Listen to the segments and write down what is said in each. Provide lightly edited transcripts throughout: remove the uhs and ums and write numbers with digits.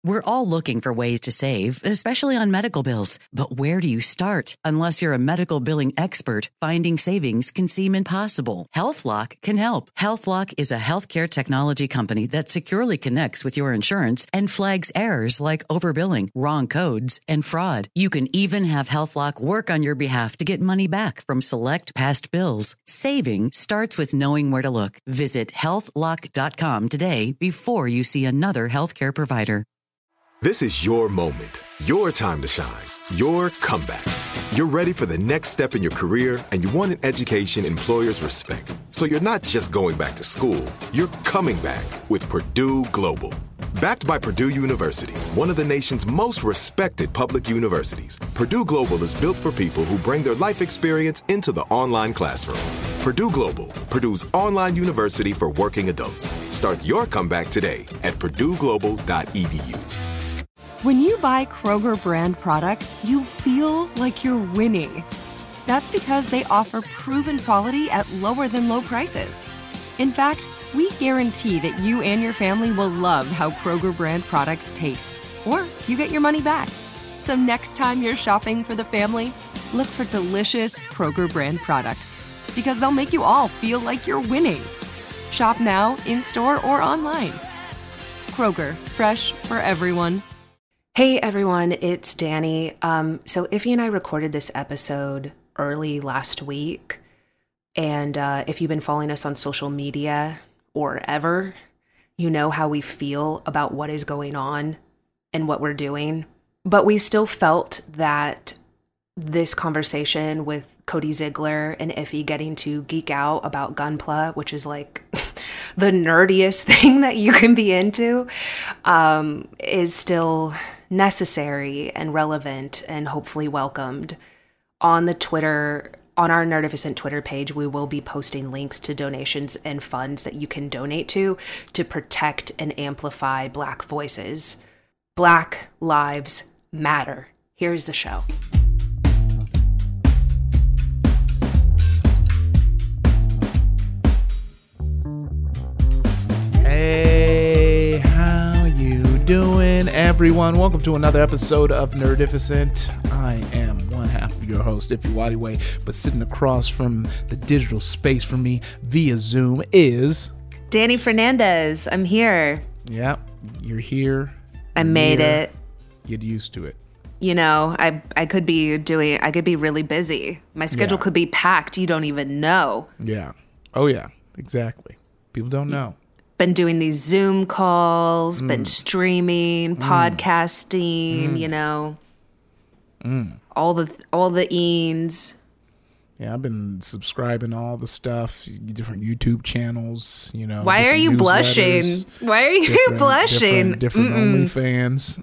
We're all looking for ways to save, especially on medical bills. But where do you start? Unless you're a medical billing expert, finding savings can seem impossible. HealthLock can help. HealthLock is a healthcare technology company that securely connects with your insurance and flags errors like overbilling, wrong codes, and fraud. You can even have HealthLock work on your behalf to get money back from select past bills. Saving starts with knowing where to look. Visit healthlock.com today before you see another healthcare provider. This is your moment, your time to shine, your comeback. You're ready for the next step in your career, and you want an education employers respect. So you're not just going back to school, you're coming back with Purdue Global. Backed by Purdue University, one of the nation's most respected public universities, Purdue Global is built for people who bring their life experience into the online classroom. Purdue Global, Purdue's online university for working adults. Start your comeback today at purdueglobal.edu. When you buy Kroger brand products, you feel like you're winning. That's because they offer proven quality at lower than low prices. In fact, we guarantee that you and your family will love how Kroger brand products taste, or you get your money back. So next time you're shopping for the family, look for delicious Kroger brand products, because they'll make you all feel like you're winning. Shop now, in-store, or online. Kroger, fresh for everyone. Hey everyone, it's Danny. So Iffy and I recorded this episode early last week, and if you've been following us on social media or ever, you know how we feel about what is going on and what we're doing. But we still felt that this conversation with Cody Ziegler and Iffy getting to geek out about Gunpla, which is like the nerdiest thing that you can be into, is still necessary and relevant and hopefully welcomed. On the Twitter, on our Nerdificent Twitter page, we will be posting links to donations and funds that you can donate to protect and amplify Black voices. Black Lives Matter. Here's the show. Hey, how you doing, everyone? Welcome to another episode of Nerdificent. I am one half of your host, Iffy Wadiway, but sitting across from the digital space from me via Zoom is Danny Fernandez. I'm here. Yeah, you're here. I made it. Get used to it. You know, I could be really busy. My schedule could be packed. You don't even know. Yeah. Oh, yeah. Exactly. People don't know. Been doing these Zoom calls, been streaming, podcasting, you know, all the eens. Yeah, I've been subscribing to all the stuff, different YouTube channels, you know. Why are you blushing? Why are you blushing? Different OnlyFans.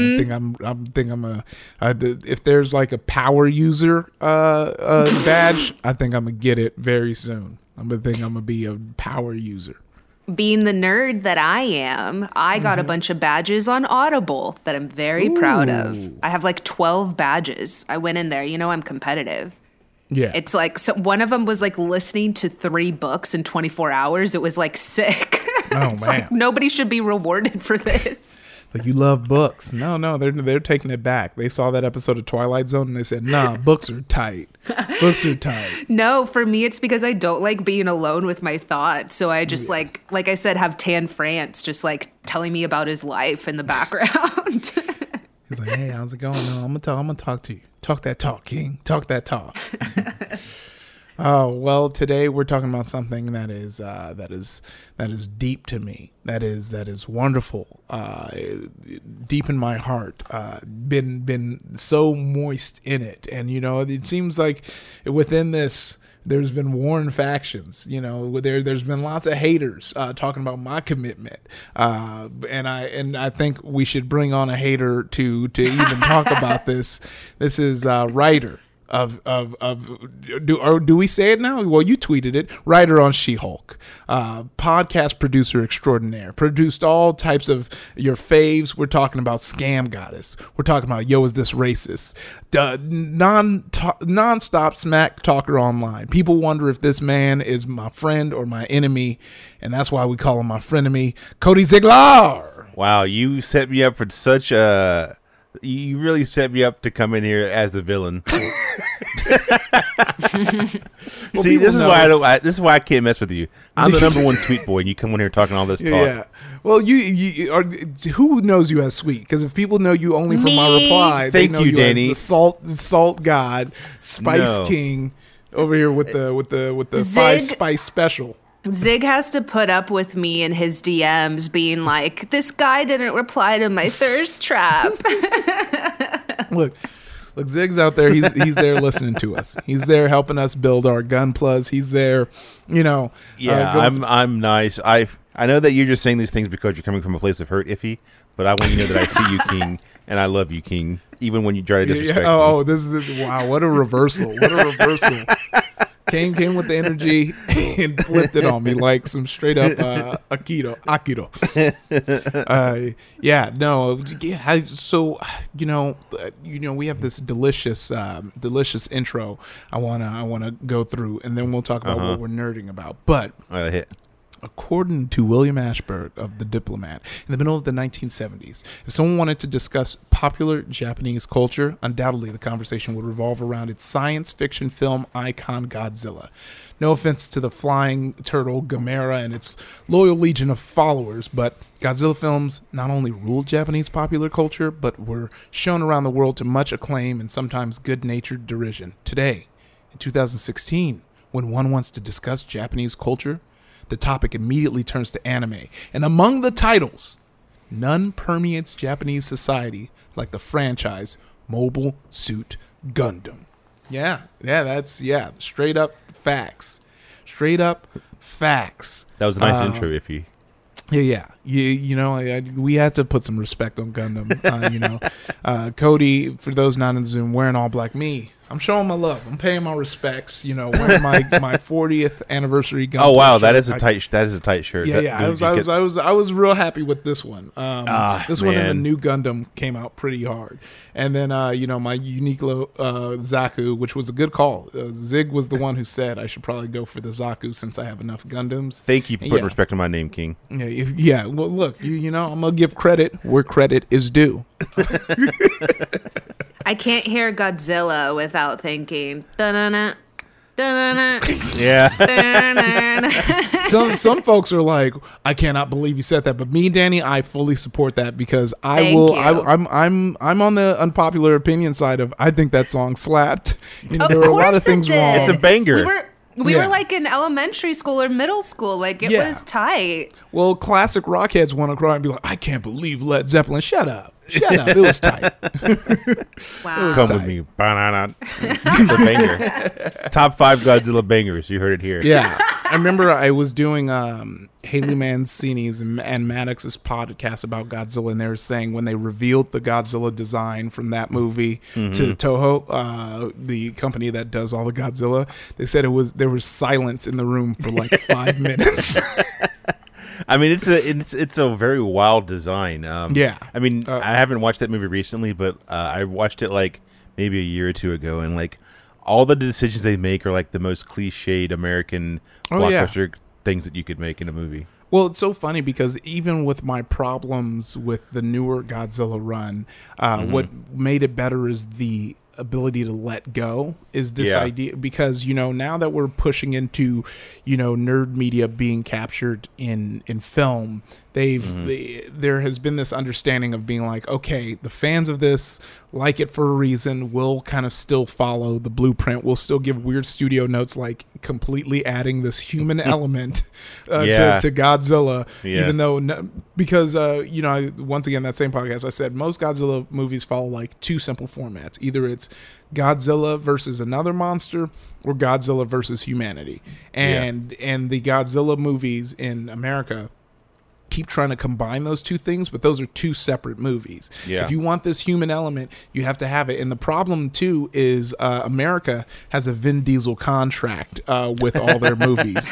If there's like a power user badge, I think I'm gonna get it very soon. I'm gonna be a power user. Being the nerd that I am, I got a bunch of badges on Audible that I'm very proud of. I have like 12 badges. I went in there. You know, I'm competitive. Yeah. It's like, so one of them was like listening to 3 books in 24 hours. It was like sick. Oh, it's man. Like, nobody should be rewarded for this. Like, you love books. No, they're taking it back. They saw that episode of Twilight Zone and they said, nah, books are tight. Books are tight. No, for me, it's because I don't like being alone with my thoughts. So I just like I said, have Tan France just like telling me about his life in the background. He's like, hey, how's it going? No, I'm gonna talk to you. Talk that talk, King. Talk that talk. Oh, well, today we're talking about something that is deep to me. That is wonderful. Deep in my heart. Been so moist in it. And, you know, it seems like within this, there's been warring factions. You know, there's been lots of haters talking about my commitment. And I think we should bring on a hater to even talk about this. This is writer. Do we say it now? Well, you tweeted it. Writer on She-Hulk, podcast producer extraordinaire, produced all types of your faves. We're talking about Scam Goddess. We're talking about Yo, Is This Racist? Non-stop smack talker online. People wonder if this man is my friend or my enemy, and that's why we call him my frenemy. Cody Ziegler. Wow, you set me up for such a... You really set me up to come in here as the villain. See, this is why this is why I can't mess with you. I'm the number one sweet boy, and you come in here talking all this talk. Yeah. Well, you are. Who knows you as sweet? Because if people know you only from my reply, Thank they know you, Danny. as the salt god, Spice King, over here with the Zig. 5-spice special. Zig has to put up with me in his DMs being like, this guy didn't reply to my thirst trap. Look, Zig's out there. He's there listening to us. He's there helping us build our gun plus. He's there, Yeah, I'm nice. I know that you're just saying these things because you're coming from a place of hurt, Iffy. But I want you to know that I see you, King, and I love you, King. Even when you try to disrespect me. Oh, this wow! What a reversal! What a reversal! Came with the energy and flipped it on me like some straight up Akito. So we have this delicious intro. I wanna go through, and then we'll talk about what we're nerding about. But according to William Ashburg of The Diplomat, in the middle of the 1970s, if someone wanted to discuss popular Japanese culture, undoubtedly the conversation would revolve around its science fiction film icon Godzilla. No offense to the flying turtle Gamera and its loyal legion of followers, but Godzilla films not only ruled Japanese popular culture, but were shown around the world to much acclaim and sometimes good-natured derision. Today, in 2016, when one wants to discuss Japanese culture, the topic immediately turns to anime. And among the titles, none permeates Japanese society like the franchise Mobile Suit Gundam. That's straight up facts. Straight up facts. That was a nice intro, Iffy. Yeah. We had to put some respect on Gundam. Cody, for those not in Zoom, wearing all black. Me, I'm showing my love. I'm paying my respects. Wearing my 40th anniversary Gundam. Oh wow, that is a tight shirt. Yeah. I was real happy with this one. This one and the new Gundam came out pretty hard. And then my Uniqlo Zaku, which was a good call. Zig was the one who said I should probably go for the Zaku since I have enough Gundams. Thank you for putting respect on my name, King. Yeah. Well, look, I'm gonna give credit where credit is due. I can't hear Godzilla without thinking da-na-na, da-na-na. Yeah. Some folks are like, I cannot believe you said that, but me and Danny, I fully support that because I'm on the unpopular opinion side of I think that song slapped. There were a lot of things wrong. It's a banger. We were like in elementary school or middle school. Like, it was tight. Well, classic rockheads want to cry and be like, I can't believe Led Zeppelin. Shut up. It was tight. Wow. Come with me. It's a banger. Top 5 Godzilla bangers. You heard it here. Yeah. I remember I was doing Haley Mancini's and Maddox's podcast about Godzilla, and they were saying when they revealed the Godzilla design from that movie to Toho, the company that does all the Godzilla, they said there was silence in the room for like 5 minutes. I mean, it's a very wild design. I mean, I haven't watched that movie recently, but I watched it like maybe a year or two ago, and like all the decisions they make are like the most cliched American blockbuster things that you could make in a movie. Well, it's so funny because even with my problems with the newer Godzilla run, what made it better is the ability to let go is this idea, because now that we're pushing into nerd media being captured in film, there has been this understanding of being like, okay, the fans of this like it for a reason. We'll kind of still follow the blueprint. We'll still give weird studio notes like completely adding this human element to Godzilla, even though because once again, that same podcast I said most Godzilla movies follow like two simple formats. Either it's Godzilla versus another monster or Godzilla versus humanity. And the Godzilla movies in America keep trying to combine those two things, but those are two separate movies. If you want this human element, you have to have it. And the problem too is America has a Vin Diesel contract with all their movies.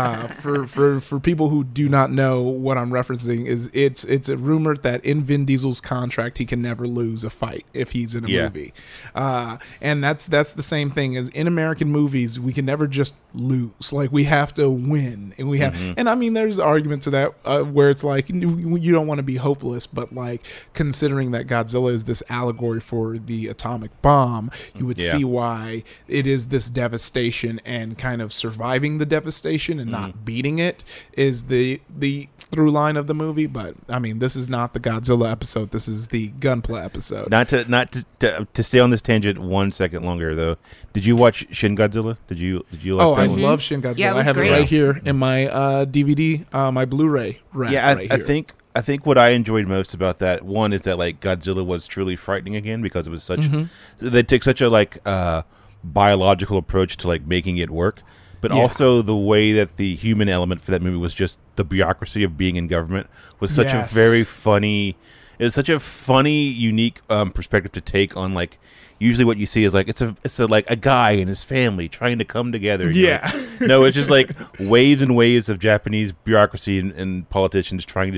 For people who do not know what I'm referencing, is it's a rumor that in Vin Diesel's contract he can never lose a fight if he's in a movie. And that's the same thing as in American movies, we can never just lose. Like, we have to win, and we have and I mean there's arguments to that where where it's like you don't want to be hopeless, but like considering that Godzilla is this allegory for the atomic bomb, you would see why it is this devastation, and kind of surviving the devastation and not beating it is the through line of the movie. But I mean, this is not the Godzilla episode. This is the Gunpla episode. Not to stay on this tangent 1 second longer though. Did you watch Shin Godzilla? Did you like that one? I love Shin Godzilla. Yeah, I have great. it right here in my DVD, my Blu-ray rack. Yeah, right I here. I think what I enjoyed most about that one is that like Godzilla was truly frightening again, because it was such they took such a like biological approach to like making it work. But also the way that the human element for that movie was just the bureaucracy of being in government was such a very funny. It was such a funny, unique perspective to take on. Like usually, what you see is like it's a like a guy and his family trying to come together. No, it's just like waves and waves of Japanese bureaucracy and politicians trying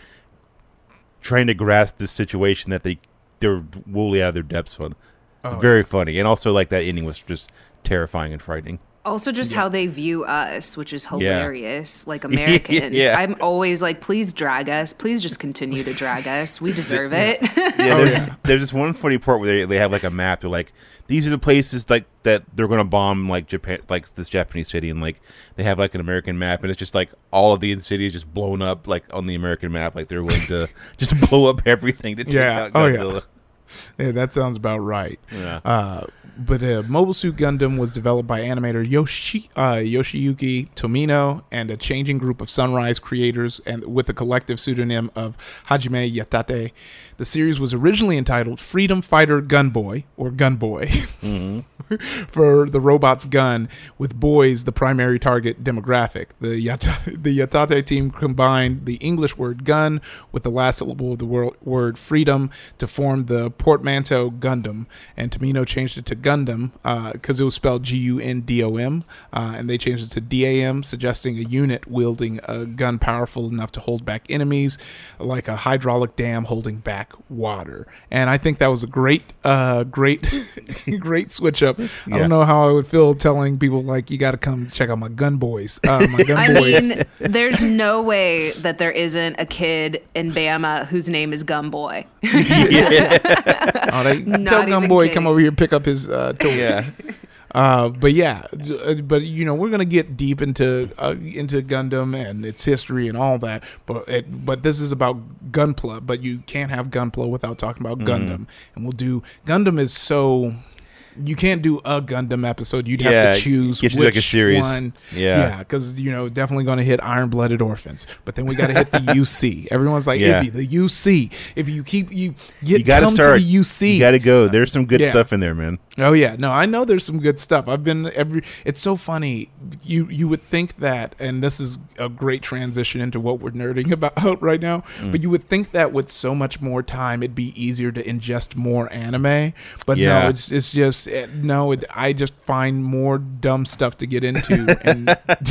to grasp this situation that they're woolly out of their depths on. Very funny, and also like that ending was just terrifying and frightening. Also, just how they view us, which is hilarious. Like Americans, I'm always like, please drag us. Please just continue to drag us. We deserve it. There's this one funny part where they have like a map. They're like, these are the places like that they're going to bomb, like Japan, like this Japanese city, and like they have like an American map, and it's just like all of the cities just blown up like on the American map. Like they're willing to just blow up everything to take out Godzilla. Yeah, that sounds about right. Yeah. But Mobile Suit Gundam was developed by animator Yoshiyuki Tomino and a changing group of Sunrise creators, and with a collective pseudonym of Hajime Yatate. The series was originally entitled Freedom Fighter Gunboy, or Gunboy, for the robot's gun, with boys the primary target demographic. The Yatate team combined the English word gun with the last syllable of the word freedom to form the portmanteau Gundam, and Tomino changed it to Gundam because it was spelled Gundom, and they changed it to DAM, suggesting a unit wielding a gun powerful enough to hold back enemies, like a hydraulic dam holding back water. And I think that was a great switch up. I don't know how I would feel telling people like, you got to come check out my gun boys. Mean, there's no way that there isn't a kid in Bama whose name is Gunboy. Tell Gunboy come over here and pick up his toy. But you know, we're gonna get deep into Gundam and its history and all that. But this is about Gunpla. But you can't have Gunpla without talking about Gundam. And we'll do Gundam is so. You can't do a Gundam episode. You'd have to choose which like a series. One. Yeah, because definitely going to hit Iron-Blooded Orphans. But then we got to hit the UC. Everyone's like, Ibby, the UC. If you got to start to the UC. You got to go. There's some good stuff in there, man. Oh yeah, no, I know there's some good stuff. It's so funny. You would think that, and this is a great transition into what we're nerding about right now. But you would think that with so much more time, it'd be easier to ingest more anime. But no, it's just. I just find more dumb stuff to get into. And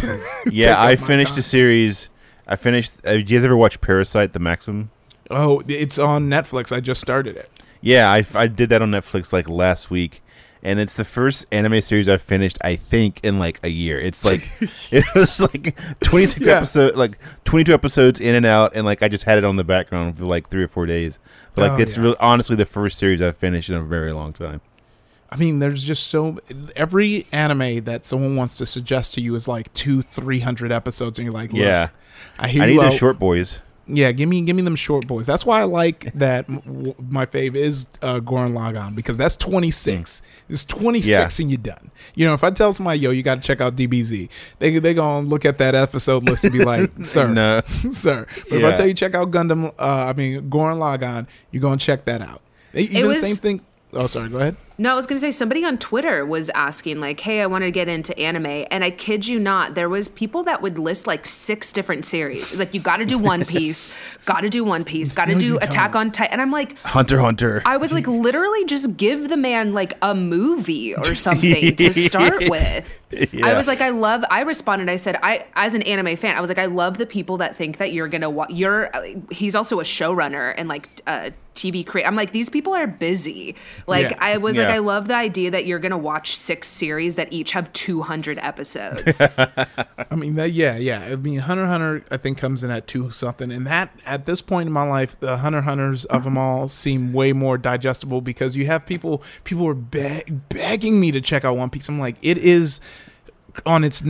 I finished the series. Did you guys ever watch Parasite, the Maxim? Oh, it's on Netflix. I just started it. Yeah, I did that on Netflix like last week, and it's the first anime series I've finished, I think, in like a year. It's like it was like 22 episodes in and out, and like I just had it on the background for like 3 or 4 days. But like really honestly the first series I've finished in a very long time. I mean, there's just every anime that someone wants to suggest to you is like 200-300 episodes, and you're like, look, I need the short boys. Yeah, give me them short boys. That's why I like that. My fave is Gurren Lagann, because that's 26. It's 26 and you're done. If I tell somebody, you got to check out DBZ, they gonna look at that episode list and be like, sir, no. sir. But if I tell you check out Gurren Lagann, you're gonna check that out. You do the same thing. Oh, sorry. Go ahead. No, I was going to say somebody on Twitter was asking like, hey, I want to get into anime. And I kid you not, there was people that would list like 6 different series. It's like, you got to do One Piece, got to do Attack on Titan. And I'm like, Hunter. I was like, literally just give the man like a movie or something to start with. Yeah. I was like, I responded, I said, as an anime fan, I was like, I love the people that think that you're going to he's also a showrunner and like TV creator. I'm like, these people are busy. Like, I was like, I love the idea that you're going to watch 6 series that each have 200 episodes. I mean, I mean, Hunter x Hunter, I think, comes in at 2 something. And that, at this point in my life, the Hunter x Hunters of them all seem way more digestible because you have people are begging me to check out One Piece. I'm like, it is on its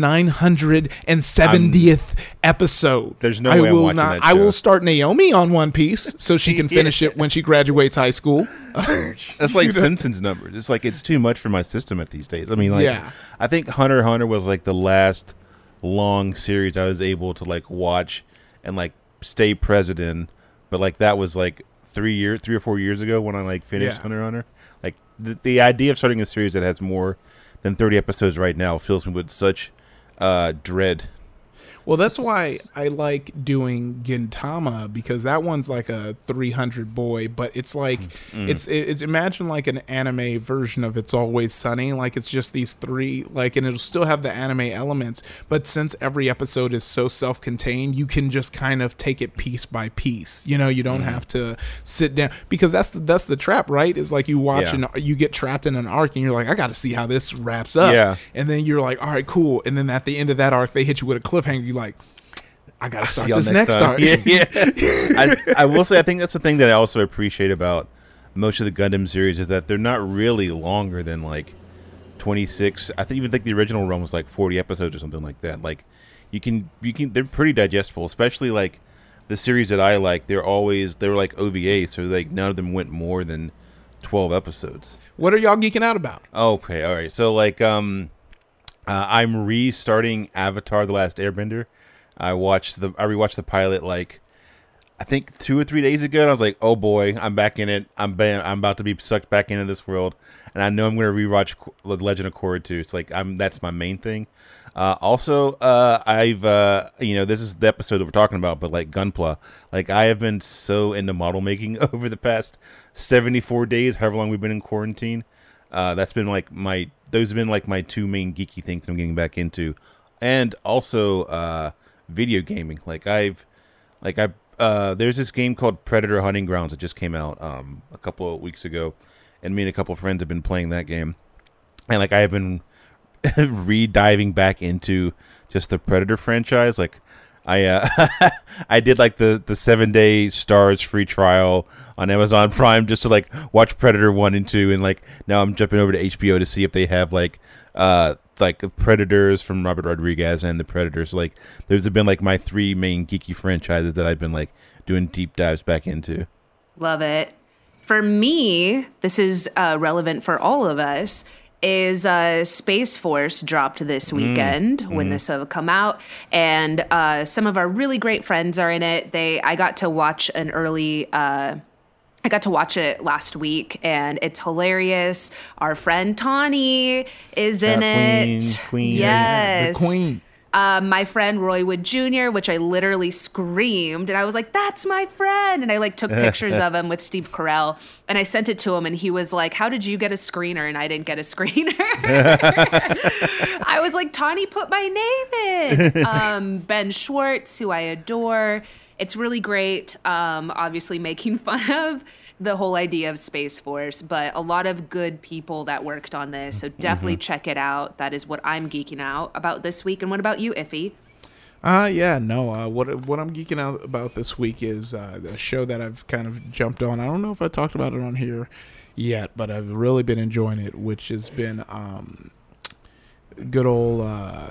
970th episode. There's no way I'm watching that show. I will start Naomi on One Piece so she can finish it when she graduates high school. That's like Simpsons numbers. It's like it's too much for my system at these days. I mean, like, I think Hunter x Hunter was like the last long series I was able to like watch and like stay present in. But like that was like 3 or 4 years ago when I like finished Hunter x Hunter. Like the idea of starting a series that has more than 30 episodes right now fills me with such dread. Well, that's why I like doing Gintama, because that one's like a 300 boy, but it's like it's imagine like an anime version of It's Always Sunny. Like it's just these 3, like, and it'll still have the anime elements, but since every episode is so self-contained, you can just kind of take it piece by piece. You know, you don't have to sit down, because that's the trap, right? Is like you watch and you get trapped in an arc and you're like, I got to see how this wraps up. Yeah. And then you're like, all right, cool. And then at the end of that arc, they hit you with a cliffhanger. You're like, I gotta start this next arc. I will say, I think that's the thing that I also appreciate about most of the Gundam series is that they're not really longer than like 26. I think the original run was like 40 episodes or something like that. Like you can they're pretty digestible, especially like the series that I like. They were like OVA, so like none of them went more than 12 episodes. What are y'all geeking out about? Okay, all right. So like I'm restarting Avatar: The Last Airbender. I rewatched the pilot like I think 2 or 3 days ago. And I was like, oh boy, I'm back in it. I'm about to be sucked back into this world, and I know I'm going to rewatch The Legend of Korra too. It's like that's my main thing. Also, I've this is the episode that we're talking about, but like Gunpla, like I have been so into model making over the past 74 days, however long we've been in quarantine. That's been like those have been like my 2 main geeky things I'm getting back into, and also video gaming. There's this game called Predator Hunting Grounds that just came out a couple of weeks ago, and me and a couple of friends have been playing that game, and like I have been re-diving back into just the Predator franchise. Like I I did like the 7-day Stars free trial on Amazon Prime just to like watch Predator 1 and 2, and like now I'm jumping over to HBO to see if they have like Predators from Robert Rodriguez and the Predators. Like those have been like my 3 main geeky franchises that I've been like doing deep dives back into. Love it. For me, this is relevant for all of us, is Space Force dropped this weekend when this will come out, and some of our really great friends are in it. I got to watch I got to watch it last week, and it's hilarious. Our friend Tawny is in it. Queen. Yes. The queen. My friend Roy Wood Jr., which I literally screamed, and I was like, that's my friend. And I like took pictures of him with Steve Carell, and I sent it to him, and he was like, how did you get a screener? And I didn't get a screener. I was like, Tawny put my name in. Ben Schwartz, who I adore. It's really great, obviously making fun of the whole idea of Space Force, but a lot of good people that worked on this, so definitely check it out. That is what I'm geeking out about this week. And what about you, Iffy? What I'm geeking out about this week is the show that I've kind of jumped on. I don't know if I talked about it on here yet, but I've really been enjoying it, which has been good old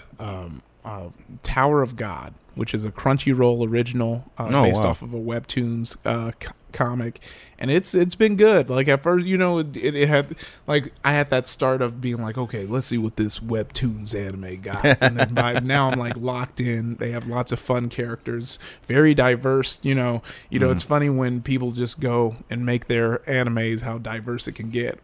Tower of God, which is a Crunchyroll original based off of a Webtoons comic, and it's been good. Like at first, it had like I had that start of being like, okay, let's see what this Webtoons anime got, and then by now I'm like locked in. They have lots of fun characters, very diverse. It's funny when people just go and make their animes how diverse it can get.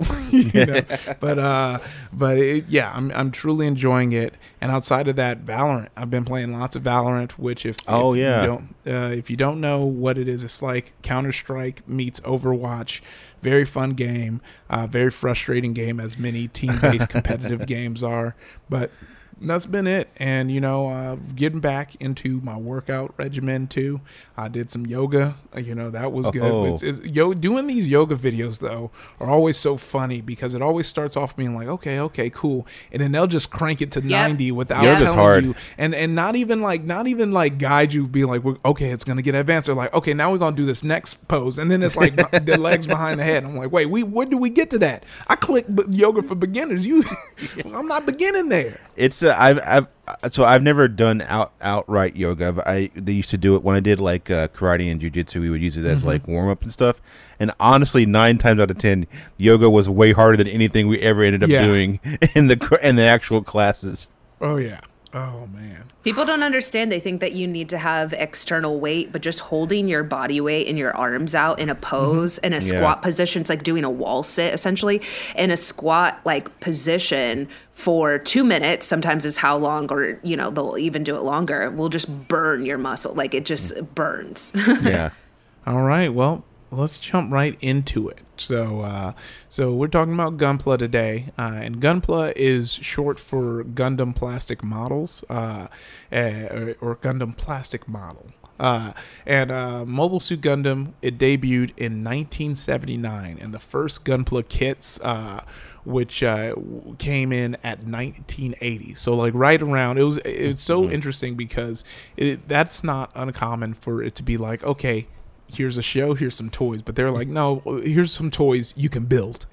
I'm truly enjoying it. And outside of that, Valorant. I've been playing lots of Valorant, which if you don't know what it is, it's like Counter-Strike meets Overwatch. Very fun game, very frustrating game, as many team-based competitive games are. But that's been it. And, getting back into my workout regimen too. I did some yoga. That was good. Doing these yoga videos, though, are always so funny because it always starts off being like, okay, cool. And then they'll just crank it to 90 without telling you. And not even guide you, be like, okay, it's going to get advanced. They're like, okay, now we're going to do this next pose. And then it's like the legs behind the head. I'm like, wait, when do we get to that? I clicked yoga for beginners. I'm not beginning there. It's I've never done outright yoga. They used to do it when I did like karate and jiu-jitsu. We would use it as like warm up and stuff. And honestly, 9 times out of 10, yoga was way harder than anything we ever ended up doing in the actual classes. Oh yeah. Oh man. People don't understand. They think that you need to have external weight, but just holding your body weight and your arms out in a pose in a squat position, it's like doing a wall sit essentially. In a squat like position for 2 minutes, sometimes is how long, or they'll even do it longer, will just burn your muscle. Like it just burns. Yeah. All right. Well, let's jump right into it. So we're talking about Gunpla today, and Gunpla is short for Gundam Plastic Models, or Gundam Plastic Model. And Mobile Suit Gundam, it debuted in 1979, and the first Gunpla kits, which came in at 1980. So like right around, it's so interesting because that's not uncommon for it to be like, okay, here's a show, here's some toys, but they're like, no, here's some toys you can build.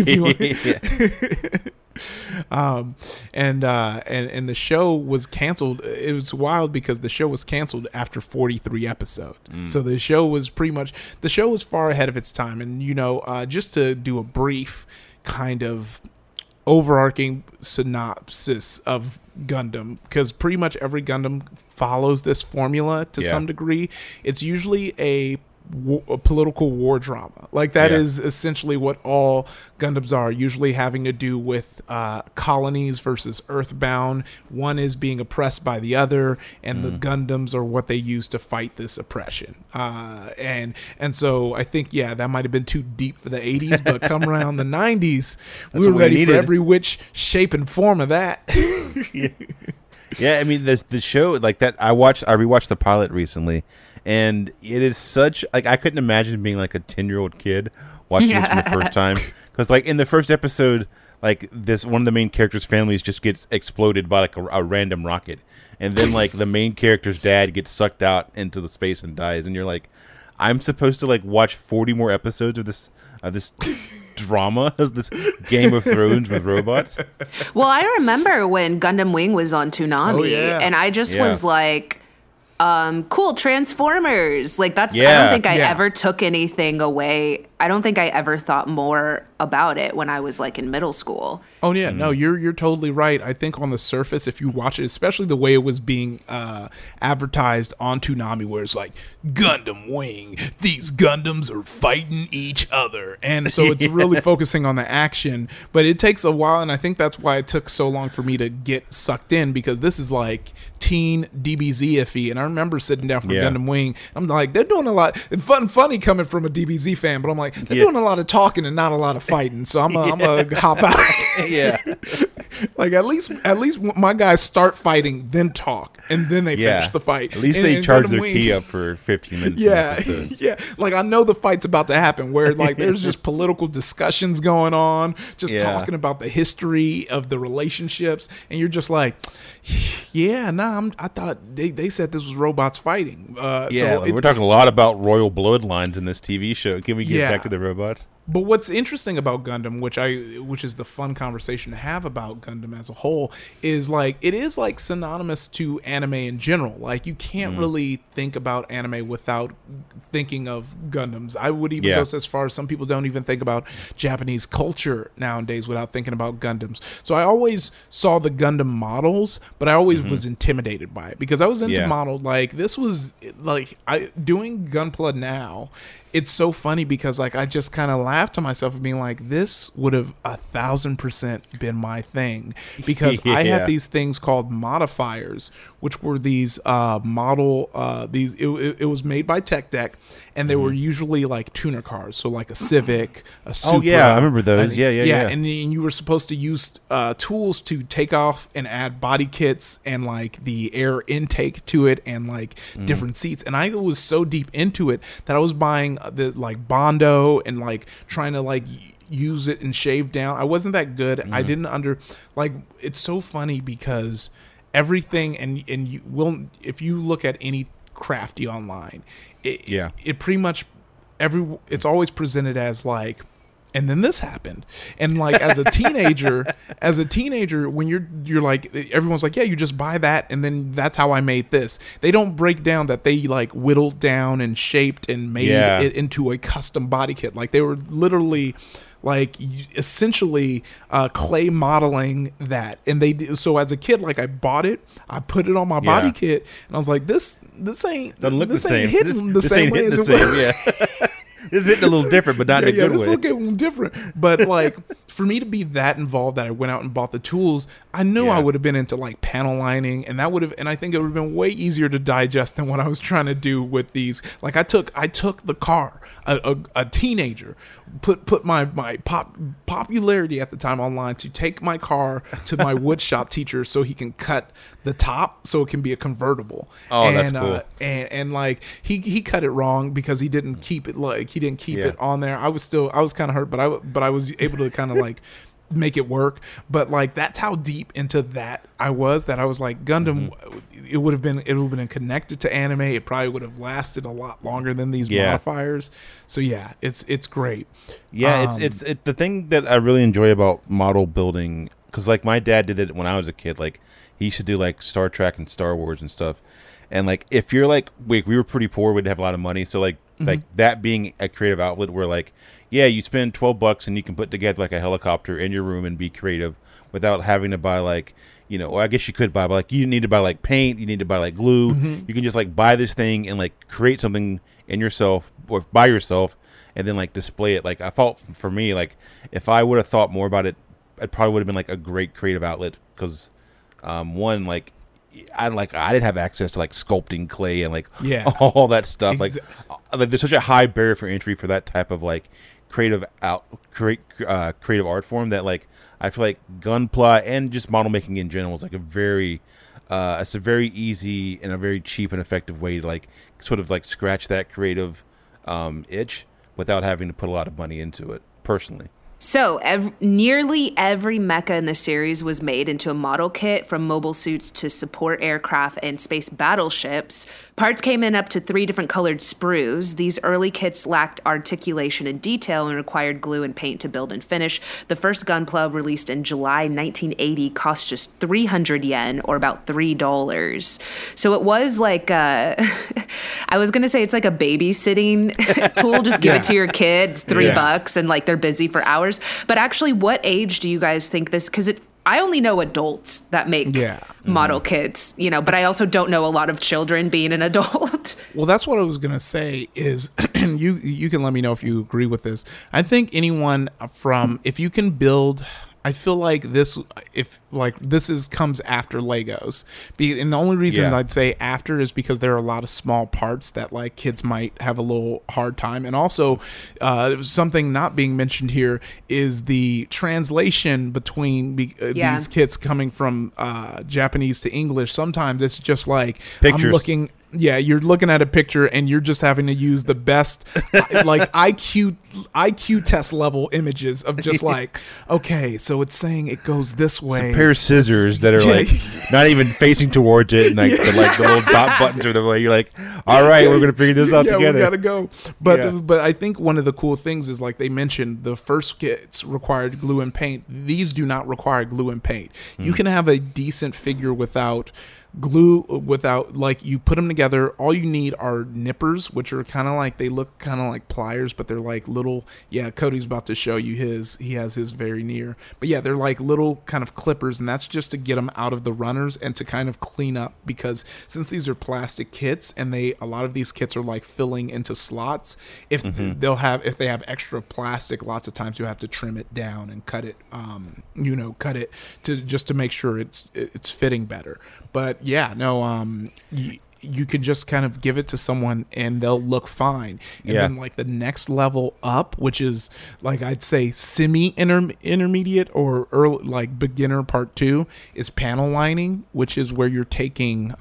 And the show was canceled. It was wild because the show was canceled after 43 episodes. So the show was far ahead of its time. And just to do a brief kind of overarching synopsis of Gundam, because pretty much every Gundam follows this formula to some degree. It's usually a political war drama. Like that is essentially what all Gundams are, usually having to do with colonies versus Earthbound. One is being oppressed by the other, and the Gundams are what they use to fight this oppression. And so I think that might have been too deep for the 80s, but come around the 90s, we were ready for every which shape and form of that. Yeah, I mean, the show like that. I rewatched the pilot recently, and it is such like I couldn't imagine being like a 10-year-old kid watching this for the first time, because like in the first episode, like one of the main characters' families just gets exploded by like a random rocket, and then like the main character's dad gets sucked out into the space and dies, and you're like, I'm supposed to like watch 40 more episodes of this drama, this Game of Thrones with robots. Well, I remember when Gundam Wing was on Toonami, and I just was like, cool, Transformers. Like I don't think I ever took anything away. I don't think I ever thought more about it when I was like in middle school. Oh yeah, no, you're totally right. I think on the surface, if you watch it, especially the way it was being advertised on Toonami, where it's like Gundam Wing, these Gundams are fighting each other, and so it's really focusing on the action. But it takes a while, and I think that's why it took so long for me to get sucked in, because this is like teen DBZ iffy. And I remember sitting down for Gundam Wing. I'm like, they're doing a lot. It's funny coming from a DBZ fan, but I'm like, they're doing a lot of talking and not a lot of fighting. So I'm gonna hop out. Like at least my guys start fighting, then talk, and then they finish the fight. At least they charge their key up for 15 minutes. Yeah. Like I know the fight's about to happen, where like there's just political discussions going on, just talking about the history of the relationships, and you're just like, I thought they said this was robots fighting. So we're talking a lot about royal bloodlines in this TV show. Can we get back to the robots? But what's interesting about Gundam, which is the fun conversation to have about Gundam as a whole, is like it is like synonymous to anime in general. Like you can't really think about anime without thinking of Gundams. I would even go as far as some people don't even think about Japanese culture nowadays without thinking about Gundams. So I always saw the Gundam models, but I always was intimidated by it, because I was into model. Like this was like doing Gunpla now. It's so funny because like I just kind of laughed to myself and being like, this would have 1,000% been my thing, because I had these things called modifiers, which were these it was made by Tech Deck, and they were usually like tuner cars, so like a Civic, a Supra. Oh yeah, I remember those. Yeah. And you were supposed to use tools to take off and add body kits and like the air intake to it and like different seats. And I was so deep into it that I was buying the like Bondo and like trying to like use it and shave down. I wasn't that good. I didn't it's so funny because everything and you will, if you look at any crafty online, it pretty much it's always presented as like, and then this happened. And like as a teenager when you're like, everyone's like, yeah, you just buy that and then that's how I made this. They don't break down that they like whittled down and shaped and made it into a custom body kit. Like they were literally like essentially clay modeling that. And so as a kid, like I bought it, I put it on my body kit, and I was like, this ain't doesn't look this the ain't same. hitting the same way as it was. Yeah. This is hitting a little different, but not in a good way. This look a little different. But like for me to be that involved that I went out and bought the tools, I knew I would have been into like panel lining, and and I think it would have been way easier to digest than what I was trying to do with these. Like I took the car, a teenager, put my popularity at the time online to take my car to my wood shop teacher so he can cut the top so it can be a convertible. Oh, that's cool. And like he cut it wrong because he didn't keep it it on there. I was kind of hurt, but I was able to kind of like make it work. But like that's how deep into that I was like Gundam. It would have been connected to anime. It probably would have lasted a lot longer than these modifiers. So yeah, it's great. Yeah, it's the thing that I really enjoy about model building, because like my dad did it when I was a kid. Like he used to do like Star Trek and Star Wars and stuff. And like if you're like we were pretty poor, we didn't have a lot of money, so like that being a creative outlet where like you spend $12 and you can put together like a helicopter in your room and be creative without having to buy like, or I guess you could buy, but like you need to buy like paint, you need to buy like glue. You can just like buy this thing and like create something in yourself or by yourself and then like display it. Like I felt for me, like if I would have thought more about it, it probably would have been like a great creative outlet because one, like I didn't have access to like sculpting clay and like all that stuff. Like there's such a high barrier for entry for that type of like creative art form that like I feel like Gunpla and just model making in general is like it's a very easy and a very cheap and effective way to like sort of like scratch that creative itch without having to put a lot of money into it personally. So nearly every mecha in the series was made into a model kit, from mobile suits to support aircraft and space battleships. Parts came in up to 3 different colored sprues. These early kits lacked articulation and detail and required glue and paint to build and finish. The first Gunpla, released in July 1980, cost just 300 yen, or about $3. So it was like I was going to say it's like a babysitting tool. Just give it to your kid. It's $3 and like they're busy for hours. But actually, what age do you guys think this? Because I only know adults that make model kits, but I also don't know a lot of children being an adult. Well, that's what I was going to say is, and you can let me know if you agree with this. I think anyone if you can build, I feel like this comes after Legos. And the only reason I'd say after is because there are a lot of small parts that like kids might have a little hard time. And also something not being mentioned here is the translation between these kits coming from Japanese to English. Sometimes it's just like pictures. You're looking at a picture and you're just having to use the best like IQ test level images of just like, okay, so it's saying it goes this way. It's a pair of scissors that are like not even facing towards it, and like the little dot buttons are the way. You're like, all right, we're gonna figure this out together. We gotta go. But I think one of the cool things is, like they mentioned, the first kits required glue and paint. These do not require glue and paint. You can have a decent figure without glue, without, like, you put them together. All you need are nippers, which are kind of like, they look kind of like pliers, but they're like little, Cody's about to show you he has his very near, but they're like little kind of clippers, and that's just to get them out of the runners and to kind of clean up, because since these are plastic kits and a lot of these kits are like filling into slots, if they have extra plastic, lots of times you have to trim it down and cut it to just to make sure it's fitting better. But you can just kind of give it to someone and they'll look fine. And then like the next level up, which is like I'd say intermediate or early, like beginner part 2, is panel lining, which is where you're taking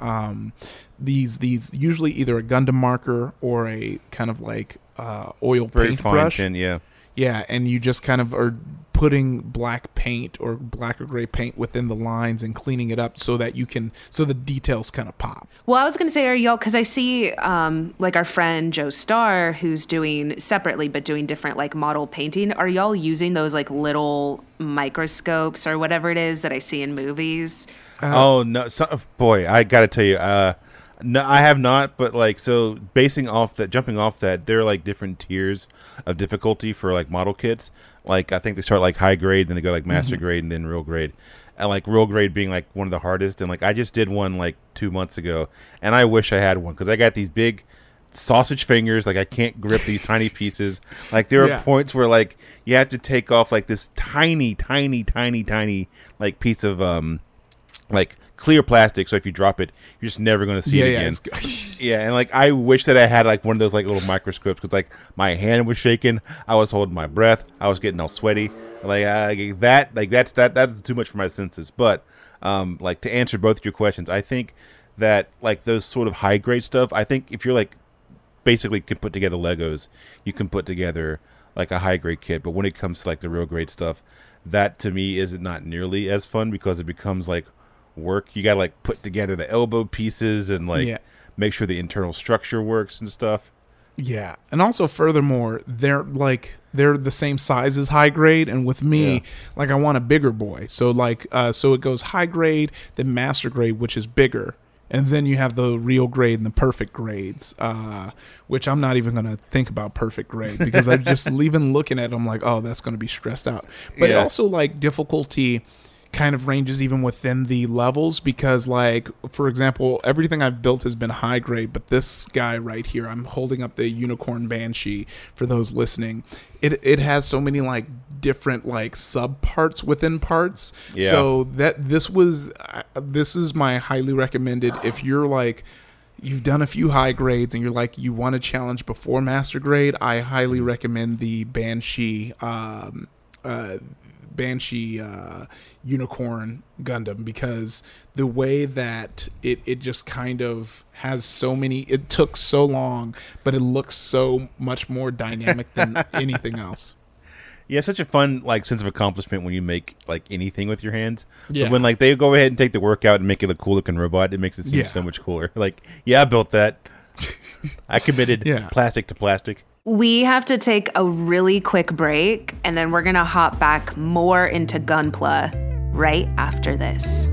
these usually either a Gundam marker or a kind of like oil paintbrush. Yeah, and you just kind of are putting black paint or black or gray paint within the lines and cleaning it up so that so the details kind of pop. Well, I was going to say, are y'all, because I see like our friend Joe Starr, who's doing separately but doing different like model painting. Are y'all using those like little microscopes or whatever it is that I see in movies? Oh, no. Boy, I got to tell you, no, I have not, but like, so jumping off that, there are like different tiers of difficulty for like model kits. Like, I think they start like high grade, then they go like master grade, and then real grade. And like real grade being like one of the hardest. And like, I just did one like 2 months ago, and I wish I had one because I got these big sausage fingers. Like, I can't grip these tiny pieces. Like, there are points where like you have to take off like this tiny like piece of like clear plastic, so if you drop it, you're just never going to see it again. Yeah, and like I wish that I had like one of those like little microscopes because like my hand was shaking, I was holding my breath, I was getting all sweaty. Like that's too much for my senses. But like to answer both of your questions, I think that like those sort of high grade stuff, I think if you're like basically can put together Legos, you can put together like a high grade kit. But when it comes to like the real grade stuff, that to me is not nearly as fun because it becomes like work. You gotta like put together the elbow pieces and like make sure the internal structure works and stuff. Yeah, and also furthermore, they're the same size as high grade, and with me, like I want a bigger boy. So like so it goes high grade, then master grade, which is bigger, and then you have the real grade and the perfect grades, which I'm not even gonna think about perfect grade because I just even looking at it, I'm like, oh, that's gonna be stressed out. But also like difficulty kind of ranges even within the levels because like for example, everything I've built has been high grade, but this guy right here, I'm holding up the Unicorn Banshee for those listening, it has so many like different like sub parts within parts. So that this is my highly recommended if you're like you've done a few high grades and you're like you want a challenge before master grade. I highly recommend the Banshee Unicorn Gundam because the way that it just kind of has so many, it took so long, but it looks so much more dynamic than anything else. Yeah, such a fun like sense of accomplishment when you make like anything with your hands. Yeah. But when like they go ahead and take the work out and make it a cool looking robot, it makes it seem so much cooler. Like, I built that. I committed plastic to plastic. We have to take a really quick break, and then we're going to hop back more into Gunpla right after this.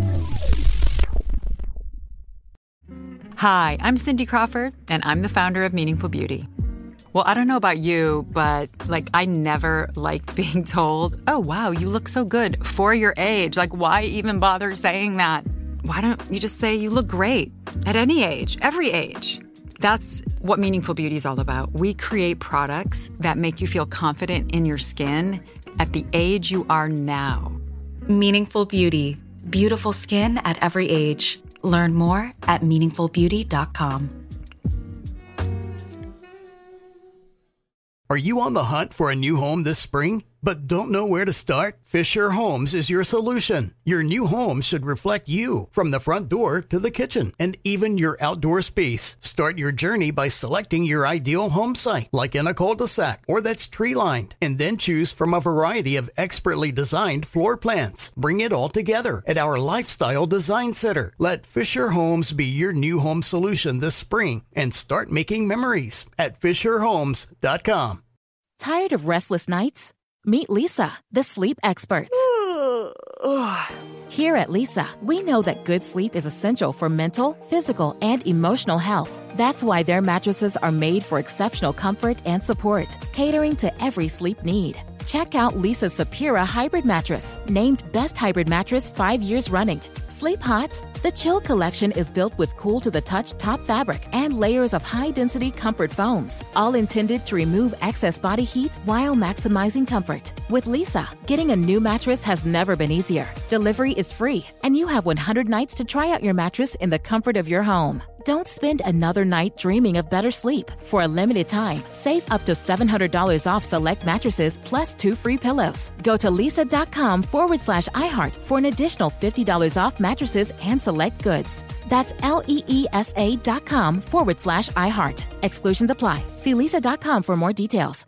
Hi, I'm Cindy Crawford, and I'm the founder of Meaningful Beauty. Well, I don't know about you, but like I never liked being told, oh, wow, you look so good for your age. Like, why even bother saying that? Why don't you just say you look great at any age, every age? That's what Meaningful Beauty is all about. We create products that make you feel confident in your skin at the age you are now. Meaningful Beauty. Beautiful skin at every age. Learn more at meaningfulbeauty.com. Are you on the hunt for a new home this spring, but don't know where to start? Fisher Homes is your solution. Your new home should reflect you, from the front door to the kitchen, and even your outdoor space. Start your journey by selecting your ideal home site, like in a cul-de-sac or that's tree-lined, and then choose from a variety of expertly designed floor plans. Bring it all together at our Lifestyle Design Center. Let Fisher Homes be your new home solution this spring and start making memories at FisherHomes.com. Tired of restless nights? Meet Leesa, the sleep expert. Here at Leesa, we know that good sleep is essential for mental, physical, and emotional health. That's why their mattresses are made for exceptional comfort and support, catering to every sleep need. Check out Leesa's Sapira Hybrid Mattress, named Best Hybrid Mattress 5 years running. Sleep hot? The Chill Collection is built with cool-to-the-touch top fabric and layers of high-density comfort foams, all intended to remove excess body heat while maximizing comfort. With Leesa, getting a new mattress has never been easier. Delivery is free, and you have 100 nights to try out your mattress in the comfort of your home. Don't spend another night dreaming of better sleep. For a limited time, save up to $700 off select mattresses plus 2 free pillows. Go to leesa.com/iHeart for an additional $50 off mattresses and select goods. That's LEESA.com/iHeart. Exclusions apply. See leesa.com for more details.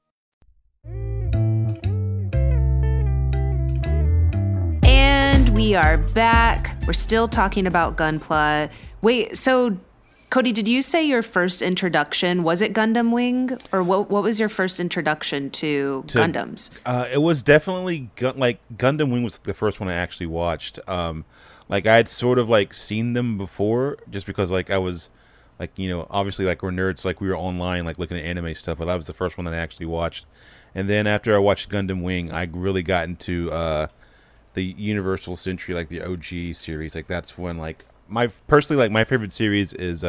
And we are back. We're still talking about Gunpla. Wait, so Cody, did you say your first introduction, was it Gundam Wing? Or what was your first introduction to Gundams? It was definitely Gundam Wing was the first one I actually watched. Like I had sort of like seen them before, just because like I was like, you know, obviously like we're nerds, like we were online like looking at anime stuff, but that was the first one that I actually watched. And then after I watched Gundam Wing, I really got into the Universal Century, like the OG series. Like that's when like my favorite series is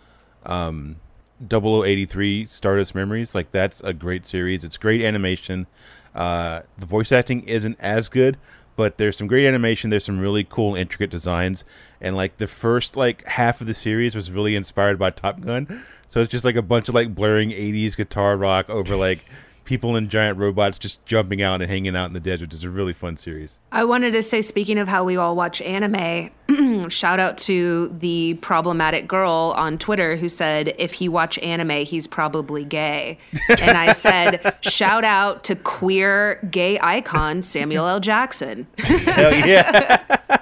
0083 Stardust Memories. Like that's a great series. It's great animation. The voice acting isn't as good, but there's some great animation. There's some really cool, intricate designs. And, like, the first, like, half of the series was really inspired by Top Gun. So it's just, like, a bunch of, like, blaring 80s guitar rock over, like, people and giant robots just jumping out and hanging out in the desert. It's a really fun series. I wanted to say, speaking of how we all watch anime, shout out to the problematic girl on Twitter who said, if he watch anime, he's probably gay. And I said, shout out to queer gay icon Samuel L. Jackson. Hell yeah.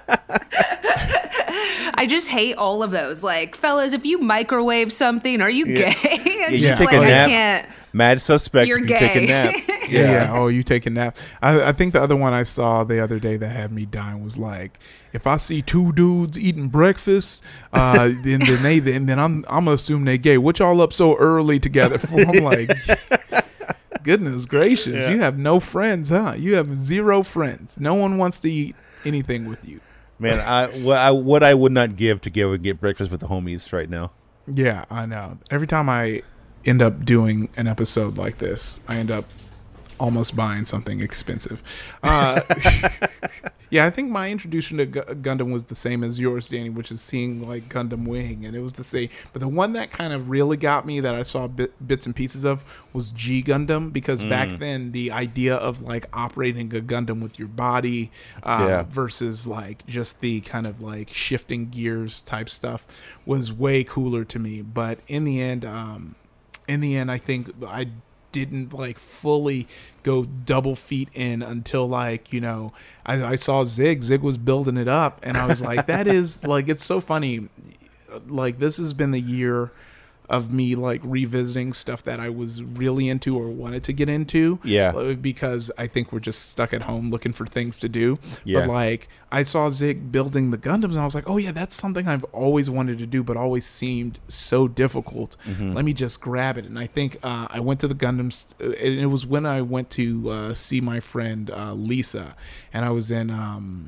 I just hate all of those. Like, fellas, if you microwave something, are you gay? You take a nap. I can't. Mad suspect. You're if gay. You take a nap. Yeah. Oh, you take a nap. I think the other one I saw the other day that had me dying was like, if I see two dudes eating breakfast, then I'm gonna assume they gay. What y'all up so early together for? I'm like, goodness gracious, you have no friends, huh? You have zero friends. No one wants to eat anything with you. Man, what I would not give to go and get breakfast with the homies right now. Yeah, I know. Every time I end up doing an episode like this, I end up almost buying something expensive. Yeah, I think my introduction to Gundam was the same as yours, Danny, which is seeing like Gundam Wing, and it was the same. But the one that kind of really got me that I saw bits and pieces of was G Gundam, because back then the idea of like operating a Gundam with your body versus like just the kind of like shifting gears type stuff was way cooler to me. But in the end, I think I didn't like fully go double feet in until like, you know, I saw Zig was building it up, and I was like, that is like, it's so funny. Like, this has been the year of me like revisiting stuff that I was really into or wanted to get into. Yeah. Because I think we're just stuck at home looking for things to do. Yeah. But like, I saw Zig building the Gundams, and I was like, oh yeah, that's something I've always wanted to do, but always seemed so difficult. Let me just grab it. And I think I went to the Gundams, and it was when I went to see my friend Lisa, and I was in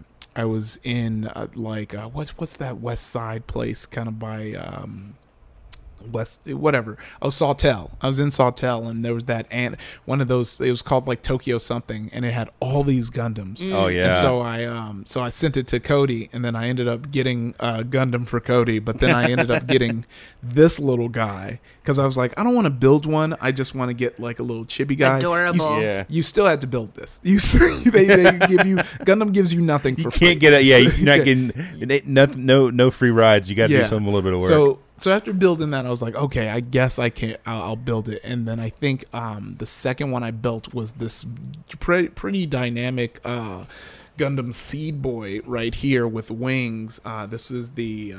what's that West Side place kind of by whatever. Oh, Sawtell. I was in Sawtell, and there was that one of those. It was called like Tokyo something, and it had all these Gundams. Oh yeah. And so I sent it to Cody, and then I ended up getting Gundam for Cody. But then I ended up getting this little guy because I was like, I don't want to build one. I just want to get like a little chibi guy. Adorable. You still had to build this. They give you Gundam gives you nothing for free. You can't get it. Yeah, you're not getting no free rides. You got to do some a little bit of work. So after building that, I was like, okay, I guess I can. I'll build it. And then I think the second one I built was this pretty dynamic Gundam Seed Boy right here with wings. This is the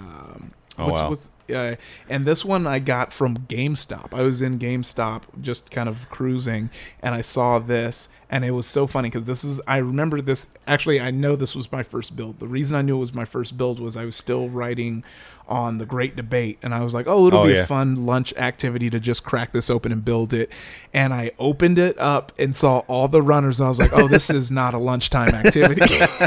and this one I got from GameStop. I was in GameStop just kind of cruising, and I saw this, and it was so funny because I remember this. Actually, I know this was my first build. The reason I knew it was my first build was I was still writing on The Great Debate, and I was like, it'll be a fun lunch activity to just crack this open and build it. And I opened it up and saw all the runners, and I was like, this is not a lunchtime activity.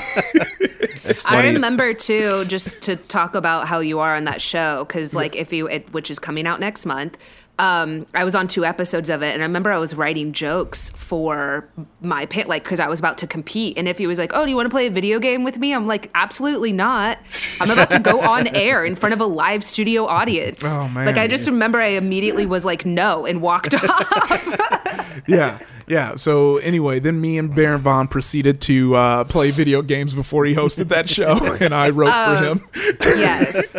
I remember too, just to talk about how you are on that show, because like which is coming out next month, I was on 2 episodes of it, and I remember I was writing jokes for my because I was about to compete. And if he was like, "Oh, do you want to play a video game with me?" I'm like, "Absolutely not. I'm about to go on air in front of a live studio audience." Oh man! Like I just remember I immediately was like, "No," and walked off. Yeah. So anyway, then me and Baron Vaughn proceeded to play video games before he hosted that show, and I wrote for him. Yes.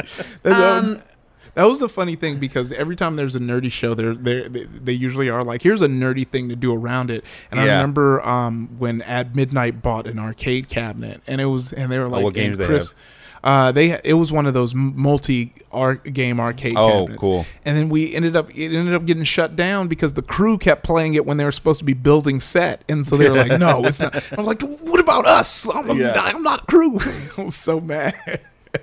That was the funny thing, because every time there's a nerdy show, they usually are like, here's a nerdy thing to do around it. And I remember when At Midnight bought an arcade cabinet, and they were like, what games they have? It was one of those multi-game arcade cabinets. Oh, cool. And then it ended up getting shut down because the crew kept playing it when they were supposed to be building set. And so they were like, no, it's not. I'm like, what about us? I'm not crew. I was so mad.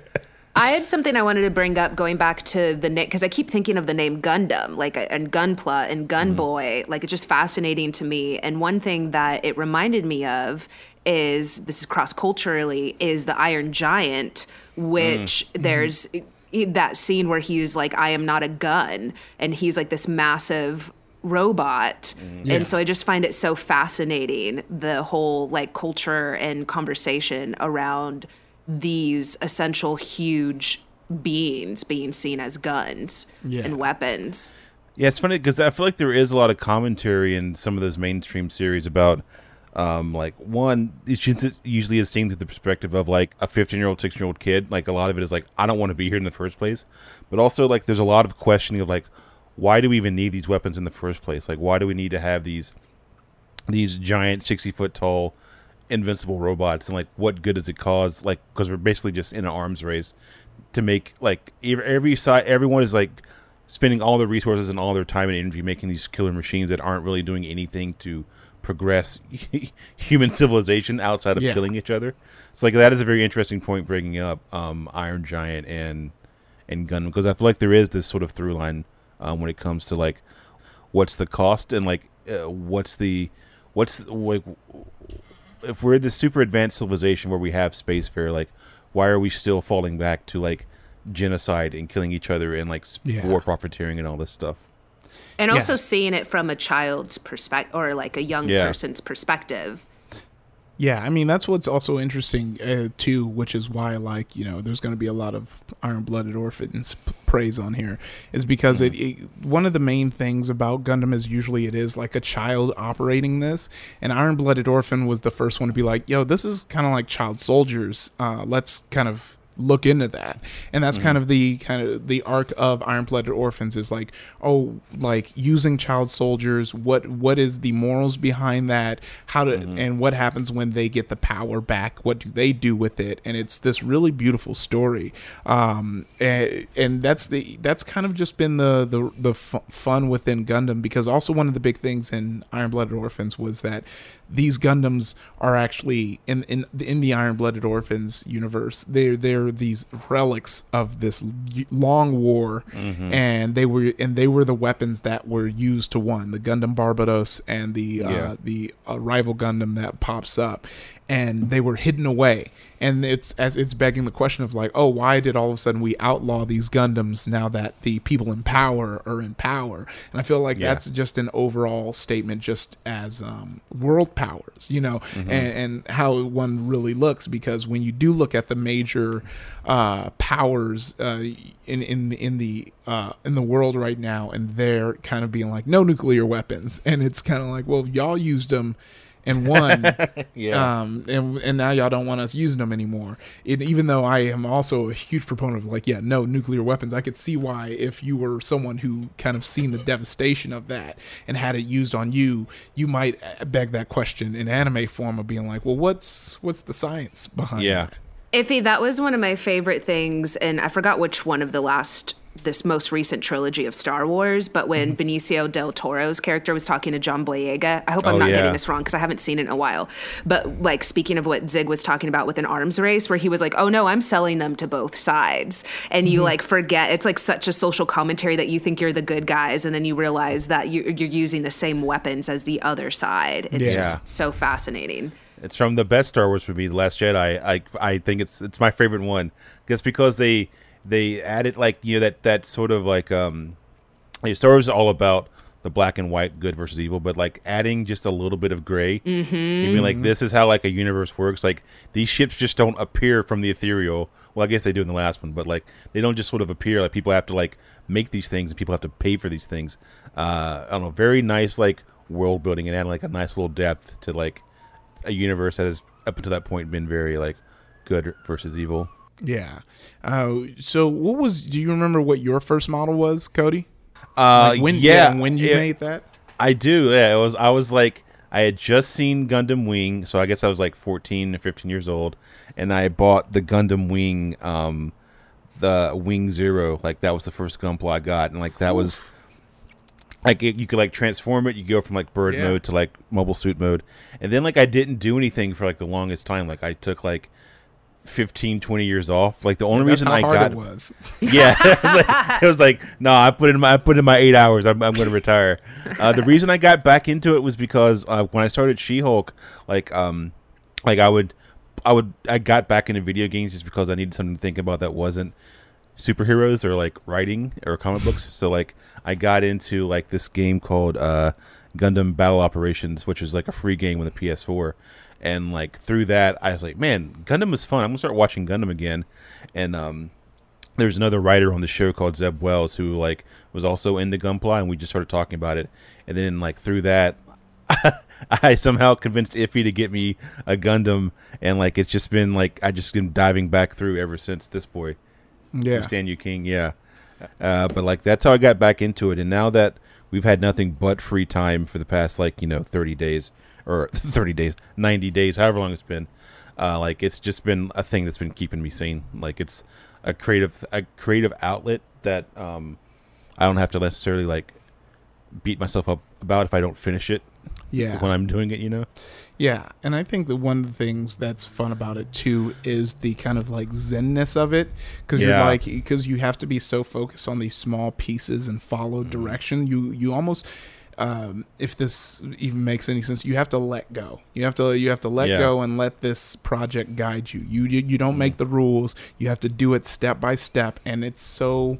I had something I wanted to bring up going back to the name, because I keep thinking of the name Gundam, and Gunpla and Gunboy. Like, it's just fascinating to me. And one thing that it reminded me of is, this is cross-culturally, is the Iron Giant, which there's that scene where he's like, I am not a gun, and he's like this massive robot. And so I just find it so fascinating, the whole like culture and conversation around these essential huge beings being seen as guns and weapons. Yeah, it's funny because I feel like there is a lot of commentary in some of those mainstream series about like, one, it usually is seen through the perspective of like a 15-year-old, 16-year-old kid. Like, a lot of it is like, I don't want to be here in the first place. But also, like, there's a lot of questioning of like, why do we even need these weapons in the first place? Like, why do we need to have these giant 60-foot tall invincible robots, and like, what good does it cause? Like, because we're basically just in an arms race to make, like, every side, everyone is like spending all their resources and all their time and energy making these killer machines that aren't really doing anything to progress human civilization outside of killing each other. So like, that is a very interesting point, bringing up Iron Giant and Gundam, because I feel like there is this sort of through line when it comes to like, what's the cost, and like what's like, if we're this super advanced civilization where we have spacefarer, like, why are we still falling back to like genocide and killing each other and like war profiteering and all this stuff? And also seeing it from a child's perspective, or like a young person's perspective. Yeah, I mean, that's what's also interesting, too, which is why, like, you know, there's going to be a lot of Iron-Blooded Orphans praise on here, is because one of the main things about Gundam is usually it is like a child operating this, and Iron-Blooded Orphan was the first one to be like, yo, this is kind of like child soldiers. Let's kind of look into that. And that's kind of the arc of Iron-Blooded Orphans, is like, oh, like using child soldiers, what is the morals behind that, how to and what happens when they get the power back, what do they do with it? And it's this really beautiful story, and that's kind of just been the fun within Gundam, because also one of the big things in Iron-Blooded Orphans was that these Gundams are actually in the Iron-Blooded Orphans universe, they're these relics of this long war, and they were the weapons that were used to win the Gundam Barbatos and the rival Gundam that pops up, and they were hidden away. And it's begging the question of like, oh, why did all of a sudden we outlaw these Gundams now that the people in power are in power? And I feel like that's just an overall statement, just as world powers, you know, and how one really looks, because when you do look at the major powers in the world right now, and they're kind of being like, no nuclear weapons, and it's kind of like, well, y'all used them and won, and now y'all don't want us using them anymore. Even though I am also a huge proponent of like, no nuclear weapons, I could see why, if you were someone who kind of seen the devastation of that and had it used on you, you might beg that question in anime form of being like, well, what's the science behind that? Iffy, that was one of my favorite things, and I forgot which one of this most recent trilogy of Star Wars, but when Benicio del Toro's character was talking to John Boyega, I hope I'm not getting this wrong because I haven't seen it in a while, but like, speaking of what Zig was talking about with an arms race, where he was like, oh no, I'm selling them to both sides, and you like forget, it's like such a social commentary that you think you're the good guys, and then you realize that you're using the same weapons as the other side. It's just so fascinating. It's from the best Star Wars movie, The Last Jedi. I think it's my favorite one, just because they added, like, you know, that sort of like The story was all about the black and white, good versus evil, but like adding just a little bit of gray. Mm-hmm. You mean like this is how like a universe works? Like these ships just don't appear from the ethereal. Well, I guess they do in the last one, but like they don't just sort of appear. Like people have to like make these things, and people have to pay for these things. I don't know. Very nice like world building, and add like a nice little depth to like a universe that has up until that point been very like good versus evil. Yeah. So what was? Do you remember what your first model was, Cody? When you made that? I do. Yeah, I was like, I had just seen Gundam Wing, so I guess I was like 14 or 15 years old, and I bought the Gundam Wing, the Wing Zero. Like that was the first Gunpla I got, and like that was like you could like transform it. You go from like bird mode to like mobile suit mode, and then like I didn't do anything for like the longest time. Like I took like 15, 20 years off. Like the only reason I got it was. Yeah, it was like no, I put in my 8 hours. I'm going to retire. The reason I got back into it was because when I started She-Hulk, I got back into video games just because I needed something to think about that wasn't superheroes or like writing or comic books. So like I got into like this game called Gundam Battle Operations, which was like a free game with a PS4. And like through that, I was like, man, Gundam is fun. I'm gonna start watching Gundam again. And there's another writer on the show called Zeb Wells who like was also into Gunpla, and we just started talking about it. And then like through that, I somehow convinced Iffy to get me a Gundam, and like it's just been like I just been diving back through ever since. This boy, Stan Yu King, but like that's how I got back into it. And now that we've had nothing but free time for the past 30 days. Or 30 days, 90 days, however long it's been. Like it's just been a thing that's been keeping me sane. Like it's a creative outlet that I don't have to necessarily like beat myself up about if I don't finish it. Yeah, when I'm doing it, Yeah, and I think that one of the things that's fun about it too is the kind of like zenness of it, because you have to be so focused on these small pieces and follow direction. You almost. If this even makes any sense, you have to let go. You have to let go and let this project guide you. You don't make the rules. You have to do it step by step, and it's so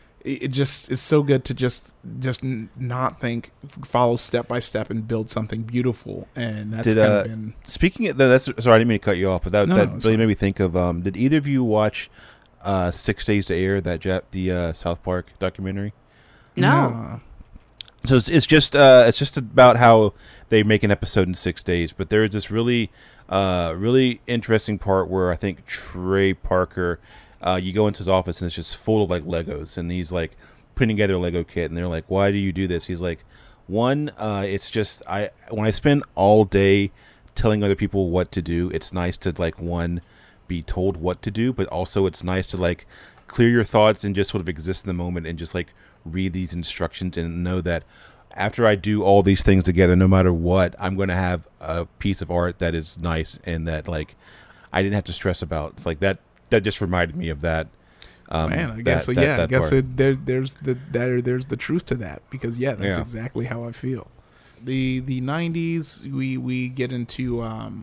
good to just not think, follow step by step and build something beautiful. And that's kind of been speaking of that's sorry, I didn't mean to cut you off, but that really made me think of did either of you watch 6 Days to Air, the South Park documentary? No. So it's just about how they make an episode in 6 days, but there is this really interesting part where I think Trey Parker, you go into his office and it's just full of like Legos, and he's like putting together a Lego kit, and they're like, "Why do you do this?" He's like, "One, it's just when I spend all day telling other people what to do, it's nice to like be told what to do, but also it's nice to like clear your thoughts and just sort of exist in the moment and just like read these instructions and know that after I do all these things together, no matter what, I'm going to have a piece of art that is nice and that like I didn't have to stress about." It's like that just reminded me of that. Man, I guess there's the truth to that, because that's exactly how I feel. The 90s, we get into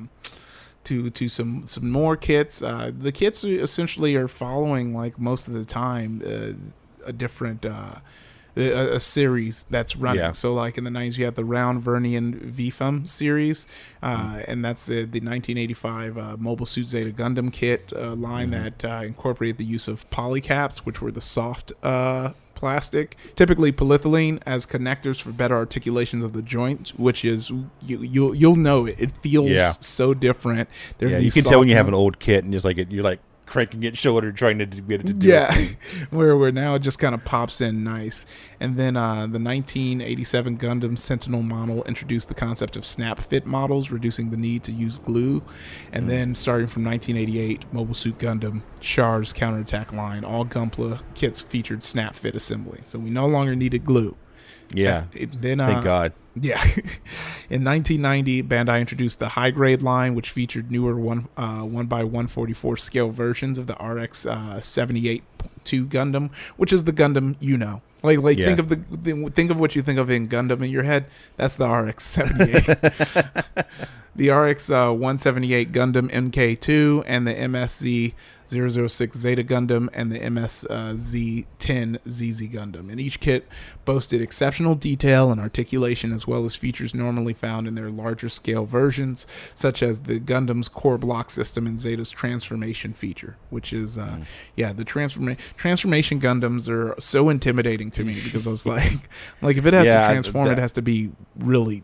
to some more kits. The kits essentially are following, like most of the time, a different a series that's running. Yeah. So like in the 90s, you had the Round Vernian VFM series, and that's the 1985 Mobile Suit Zeta Gundam kit line that incorporated the use of polycaps, which were the soft plastic, typically polyethylene, as connectors for better articulations of the joint, which is you'll know it feels so different. You can tell when you have an old kit and you're like cranking it shoulder trying to get it to do it. where now it just kind of pops in nice. And then the 1987 Gundam Sentinel model introduced the concept of snap fit models, reducing the need to use glue. And then starting from 1988, Mobile Suit Gundam Char's counterattack line, all Gunpla kits featured snap fit assembly, so we no longer needed glue. Thank God. Yeah. In 1990, Bandai introduced the high grade line, which featured newer 1x144 scale versions of the RX 78 to Gundam, which is the Gundam Like think of think of what you think of in Gundam in your head. That's the RX-78. The RX-178 Gundam MK2 and the MSZ-006 Zeta Gundam and the MSZ-10 ZZ Gundam. And each kit boasted exceptional detail and articulation, as well as features normally found in their larger scale versions, such as the Gundam's core block system and Zeta's transformation feature, which is, the transformation Gundams are so intimidating to me because I was like if it has to transform, it has to be really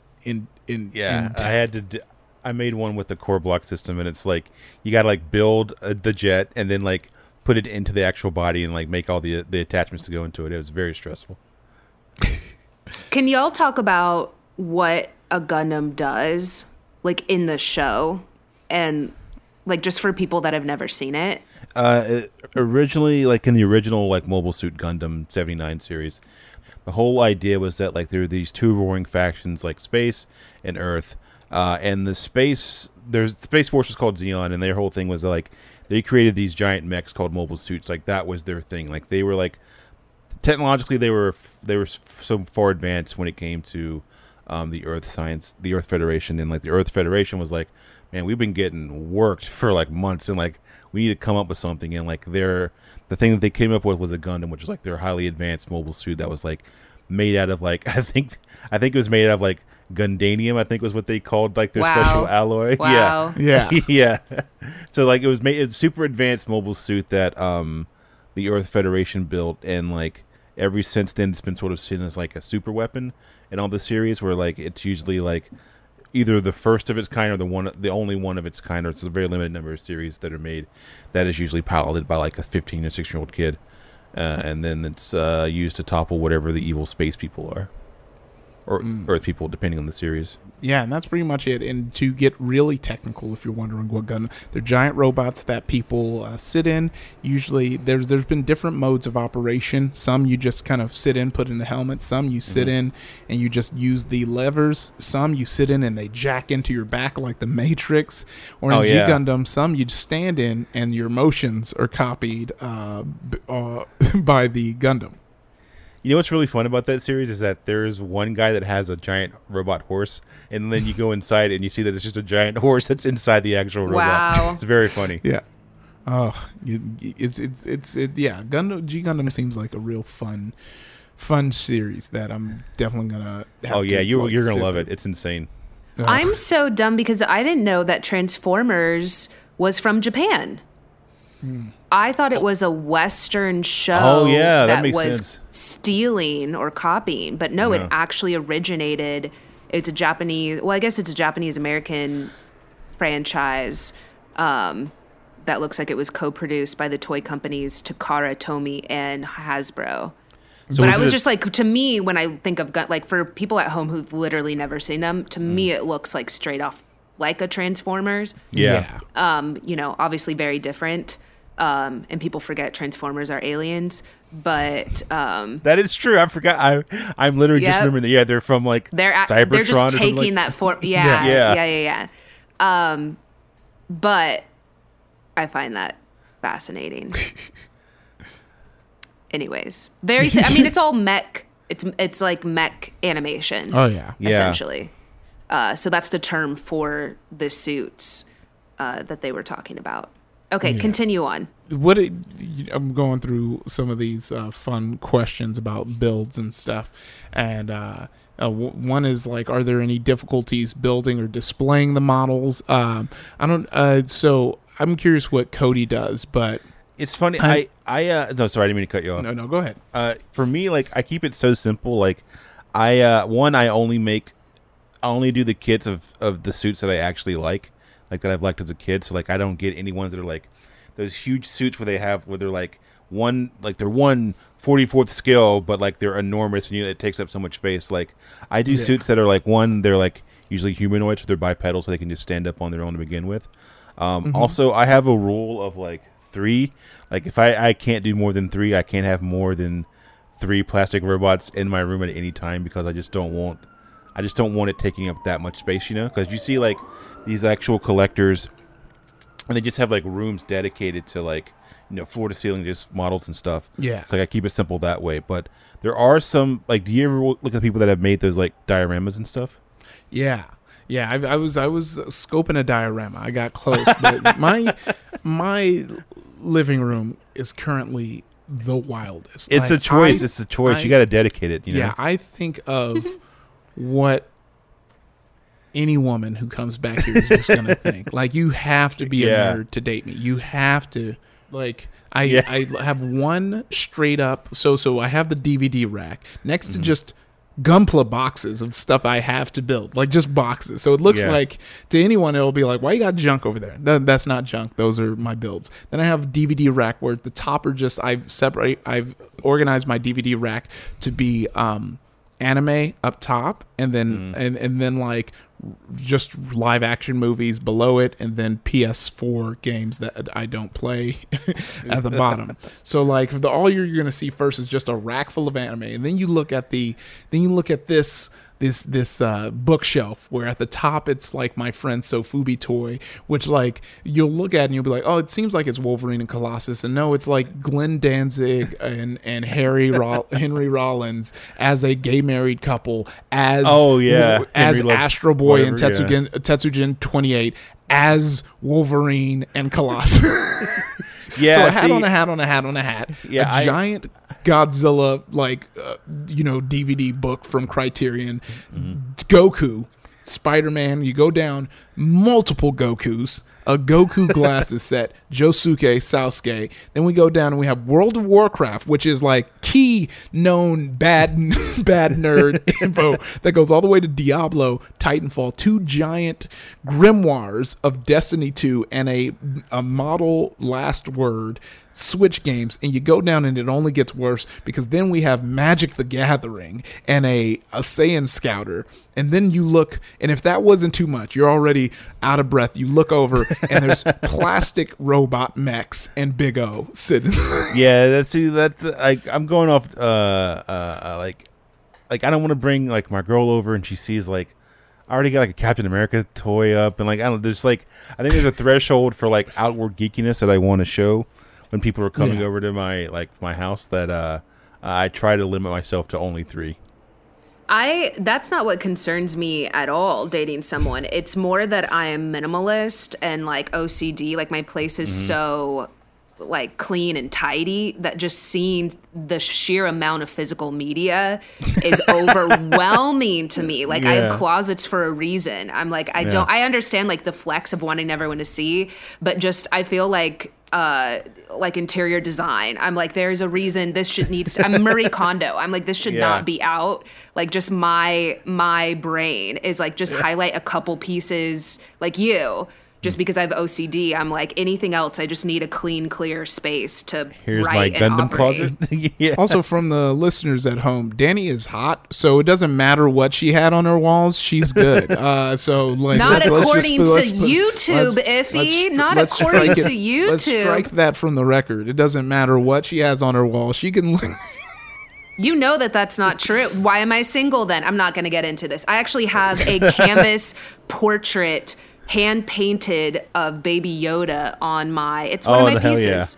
I made one with the core block system, and it's like you gotta like build the jet and then like put it into the actual body and like make all the attachments to go into it. It was very stressful. Can y'all talk about what a Gundam does, like in the show, and like just for people that have never seen it? Originally, like in the original like Mobile Suit Gundam 79 series, the whole idea was that like there are these two warring factions, like Space and Earth. And the Space Force was called Zeon, and their whole thing was like they created these giant mechs called mobile suits. Like that was their thing. Like they were like technologically they were so far advanced when it came to the Earth Federation, and like the Earth Federation was like, man, we've been getting worked for like months, and like we need to come up with something. And like the thing that they came up with was a Gundam, which was like their highly advanced mobile suit that was like made out of like I think it was made out of like Gundanium, I think was what they called like their special alloy. Wow. Yeah. So like it's a super advanced mobile suit that the Earth Federation built, and like ever since then it's been sort of seen as like a super weapon in all the series, where like it's usually like either the first of its kind or the only one of its kind, or it's a very limited number of series that are made that is usually piloted by like a 15 or 16-year-old kid, and then it's used to topple whatever the evil space people are. Or Earth people, depending on the series. Yeah, and that's pretty much it. And to get really technical, if you're wondering what Gundam, they're giant robots that people sit in. Usually, there's been different modes of operation. Some you just kind of sit in, put in the helmet. Some you sit in and you just use the levers. Some you sit in and they jack into your back like the Matrix. Or in G Gundam, some you stand in and your motions are copied by the Gundam. You know what's really fun about that series is that there's one guy that has a giant robot horse, and then you go inside and you see that it's just a giant horse that's inside the actual robot. Wow. It's very funny. Yeah. Oh, it's Gundam G Gundam seems like a real fun series that I'm definitely gonna. You're gonna love it. It's insane. I'm so dumb because I didn't know that Transformers was from Japan. I thought it was a Western show that was sense. Stealing or copying, but no, it actually originated. It's a Japanese, well, I guess it's a Japanese-American franchise that looks like it was co-produced by the toy companies Takara Tomy and Hasbro. So but I was just like, to me, when I think of like for people at home who've literally never seen them, to me it looks like straight off like a Transformers. Yeah. Obviously very different. And people forget Transformers are aliens, but that is true. I forgot. I'm literally just remembering that. Yeah, they're from like Cybertron. They're just taking that form. Yeah. But I find that fascinating. Anyways, it's all mech. It's like mech animation. Oh yeah, essentially. So that's the term for the suits that they were talking about. Okay, continue on. I'm going through some of these fun questions about builds and stuff, and one is like, are there any difficulties building or displaying the models? So I'm curious what Cody does, but it's funny. No, sorry, I didn't mean to cut you off. No, go ahead. For me, like I keep it so simple. Like I only do the kits of the suits that I actually like that I've liked as a kid. So like I don't get any ones that are like those huge suits where they're like they're 1/44th scale, but like they're enormous and it takes up so much space. Like I do suits that are like they're like usually humanoids, so they're bipedal, so they can just stand up on their own to begin with. Also, I have a rule of like 3. Like if I can't do more than 3, I can't have more than 3 plastic robots in my room at any time, because I just don't want it taking up that much space, because you see like these actual collectors and they just have like rooms dedicated to like floor to ceiling just models and stuff. Yeah. So I keep it simple that way. But there are some, like, do you ever look at the people that have made those like dioramas and stuff? Yeah. Yeah, I was scoping a diorama. I got close, but my living room is currently the wildest. It's a choice. It's a choice. You got to dedicate it. You know? Yeah, I think of what any woman who comes back here is just gonna think. Like, you have to be a nerd to date me. You have to, like. I have one straight up. So I have the DVD rack next to just Gunpla boxes of stuff I have to build, like just boxes. So it looks like, to anyone, it'll be like, why you got junk over there? That's not junk. Those are my builds. Then I have a DVD rack where the top are just, I've organized my DVD rack to be anime up top, and then and then like just live action movies below it, and then PS4 games that I don't play at the bottom. So like all you're gonna see first is just a rack full of anime, and then you look at this bookshelf where at the top it's like my friend Sofubi toy, which like you'll look at and you'll be like, oh, it seems like it's Wolverine and Colossus, and no, it's like Glenn Danzig and Henry Rollins as a gay married couple, as Astro Boy and Tetsujin 28 as Wolverine and Colossus. Yeah, so a hat on a hat on a hat on a hat. Yeah, a giant Godzilla DVD book from Criterion. Goku, Spider-Man. You go down multiple Gokus. A Goku glasses set, Josuke, Sasuke. Then we go down and we have World of Warcraft, which is like key known bad nerd info that goes all the way to Diablo, Titanfall, 2 giant grimoires of Destiny 2, and a model Last Word Switch games. And you go down and it only gets worse, because then we have Magic the Gathering and a Saiyan Scouter. And then you look, and if that wasn't too much, you're already out of breath. You look over and there's plastic robot mechs and Big O sitting. Yeah, I'm going off like I don't want to bring like my girl over and she sees like I already got like a Captain America toy up, and like I think there's a threshold for like outward geekiness that I want to show when people are coming over to my house, that I try to limit myself to only 3. That's not what concerns me at all, dating someone. It's more that I am minimalist and like OCD. Like, my place is so like clean and tidy that just seeing the sheer amount of physical media is overwhelming to me. Like, I have closets for a reason. I'm like, I understand like the flex of wanting everyone to see, but just I feel like interior design, I'm like, there's a reason this I'm Marie Kondo. I'm like, this should not be out. Like, just my brain is like, just highlight a couple pieces, like you. Just because I have OCD, I'm like, anything else, I just need a clean, clear space to Here's write my and Gundam operate. closet. Also, from the listeners at home, Danny is hot, so it doesn't matter what she had on her walls, she's good. So, like, not according to YouTube, Iffy. Not according to YouTube. Let's strike that from the record. It doesn't matter what she has on her wall. She can. You know that's not true. Why am I single then? I'm not going to get into this. I actually have a canvas portrait hand painted of Baby Yoda on my. It's one of my pieces.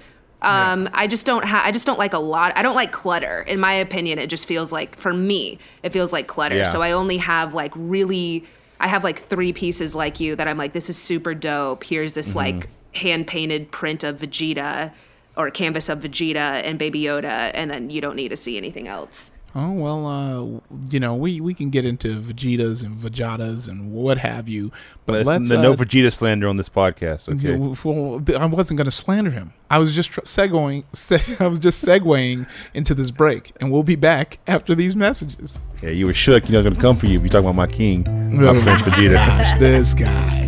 I just don't like a lot. I don't like clutter. In my opinion, it just feels like, for me, it feels like clutter. Yeah. So I only have I have like 3 pieces like you that I'm like, this is super dope. Here's this like hand painted print of Vegeta, or a canvas of Vegeta and Baby Yoda, and then you don't need to see anything else. Oh, well, we can get into Vegetas and Vegatas and what have you, but let's no Vegeta slander on this podcast. Okay, well, I wasn't going to slander him. I was just segueing into this break, and we'll be back after these messages. Yeah, you were shook. You're not going to come for you if you're talking about my king, my Prince Vegeta. Gosh, this guy.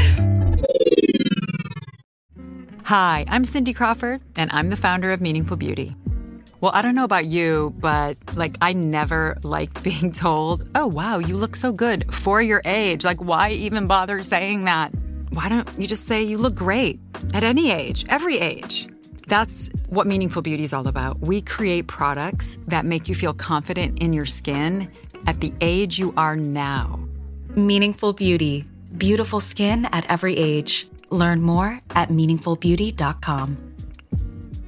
Hi, I'm Cindy Crawford, and I'm the founder of Meaningful Beauty. Well, I don't know about you, but like, I never liked being told, oh, wow, you look so good for your age. Like, why even bother saying that? Why don't you just say you look great at any age, every age? That's what Meaningful Beauty is all about. We create products that make you feel confident in your skin at the age you are now. Meaningful Beauty. Beautiful skin at every age. Learn more at meaningfulbeauty.com.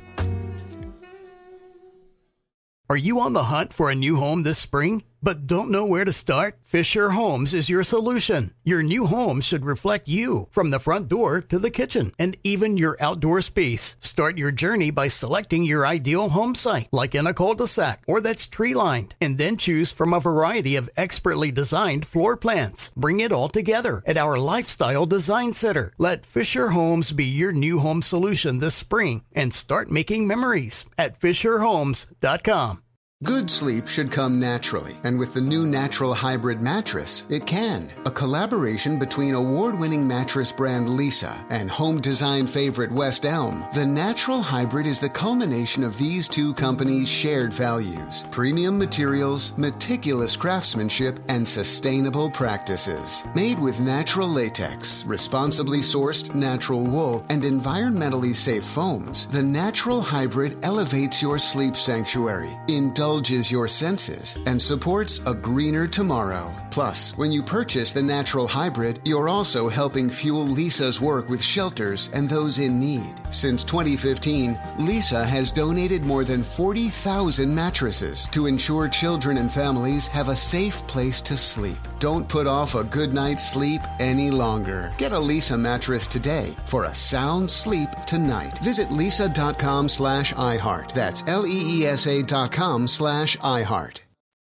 Are you on the hunt for a new home this spring, but don't know where to start? Fisher Homes is your solution. Your new home should reflect you, from the front door to the kitchen, and even your outdoor space. Start your journey by selecting your ideal home site, like in a cul-de-sac or that's tree-lined, and then choose from a variety of expertly designed floor plans. Bring it all together at our Lifestyle Design Center. Let Fisher Homes be your new home solution this spring and start making memories at FisherHomes.com. Good sleep should come naturally, and with the new Natural Hybrid mattress, it can. A collaboration between award-winning mattress brand Leesa and home design favorite West Elm, the Natural Hybrid is the culmination of these two companies' shared values: premium materials, meticulous craftsmanship, and sustainable practices. Made with natural latex, responsibly sourced natural wool, and environmentally safe foams, the Natural Hybrid elevates your sleep sanctuary, indulges your senses, and supports a greener tomorrow. Plus, when you purchase the Natural Hybrid, you're also helping fuel Leesa's work with shelters and those in need. Since 2015, Leesa has donated more than 40,000 mattresses to ensure children and families have a safe place to sleep. Don't put off a good night's sleep any longer. Get a Leesa mattress today for a sound sleep tonight. Visit leesa.com/iHeart. That's LEESA.com/iHeart.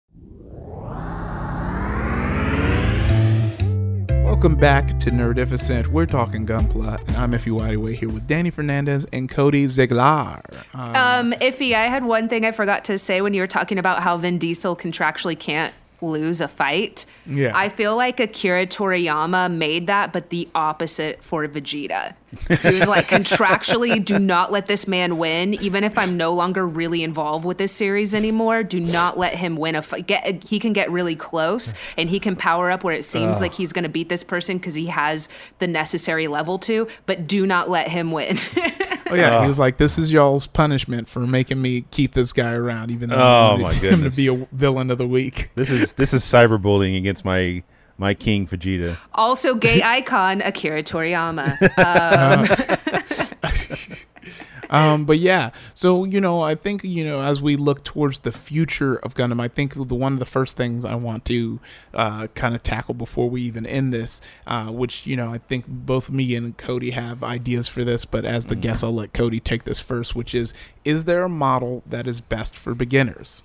Welcome back to Nerdificent. We're talking Gunpla, and I'm Iffy Wideway here with Danny Fernandez and Cody Ziegler. Iffy, I had one thing I forgot to say when you were talking about how Vin Diesel contractually can't lose a fight. Yeah. I feel like Akira Toriyama made that, but the opposite for Vegeta. He was like, contractually, do not let this man win. Even if I'm no longer really involved with this series anymore, do not let him win a fight. He can get really close, and he can power up where it seems like he's going to beat this person because he has the necessary level to, but do not let him win. Oh yeah, he was like, "This is y'all's punishment for making me keep this guy around, even though oh I'm my him goodness. to be a villain of the week." This is cyberbullying against my king Vegeta. Also, gay icon Akira Toriyama. But yeah, so, I think, as we look towards the future of Gundam, I think one of the first things I want to kind of tackle before we even end this, which, I think both me and Cody have ideas for this, but as the guest, I'll let Cody take this first, which is there a model that is best for beginners?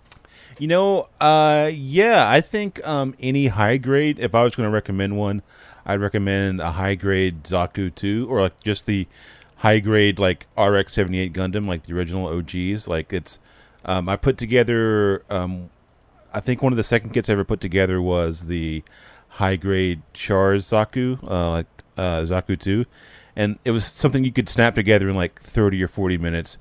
Yeah, I think any high grade, if I was going to recommend one, I'd recommend a high grade Zaku 2, or like just the high grade like RX-78 Gundam, like the original OGs. Like it's, I put together, I think one of the second kits I ever put together was the high grade Char's Zaku, Zaku 2, and it was something you could snap together in like 30 or 40 minutes.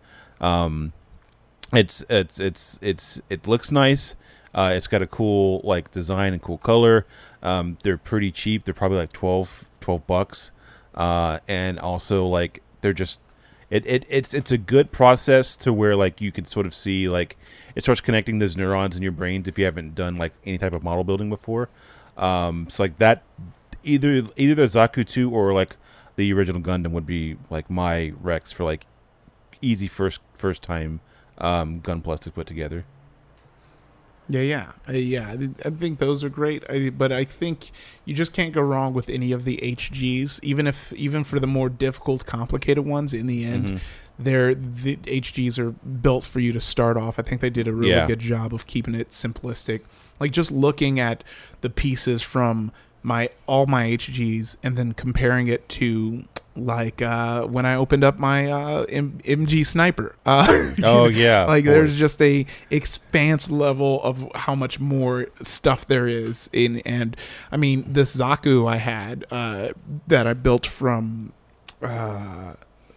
It looks nice. It's got a cool like design and cool color. They're pretty cheap. They're probably like $12, and also like they're just it's a good process to where like you can sort of see like it starts connecting those neurons in your brains if you haven't done like any type of model building before. So like that either the Zaku 2 or like the original Gundam would be like my Rex for like easy first time Gunpla to put together. Yeah. I think those are great, but I think you just can't go wrong with any of the HGs, even for the more difficult, complicated ones. In the end, the HGs are built for you to start off. I think they did a really good job of keeping it simplistic. Like just looking at the pieces from all my HGs and then comparing it to like when I opened up my MG Sniper. Oh yeah. Like there's just a expanse level of how much more stuff there is in, and I mean this Zaku I had that I built from the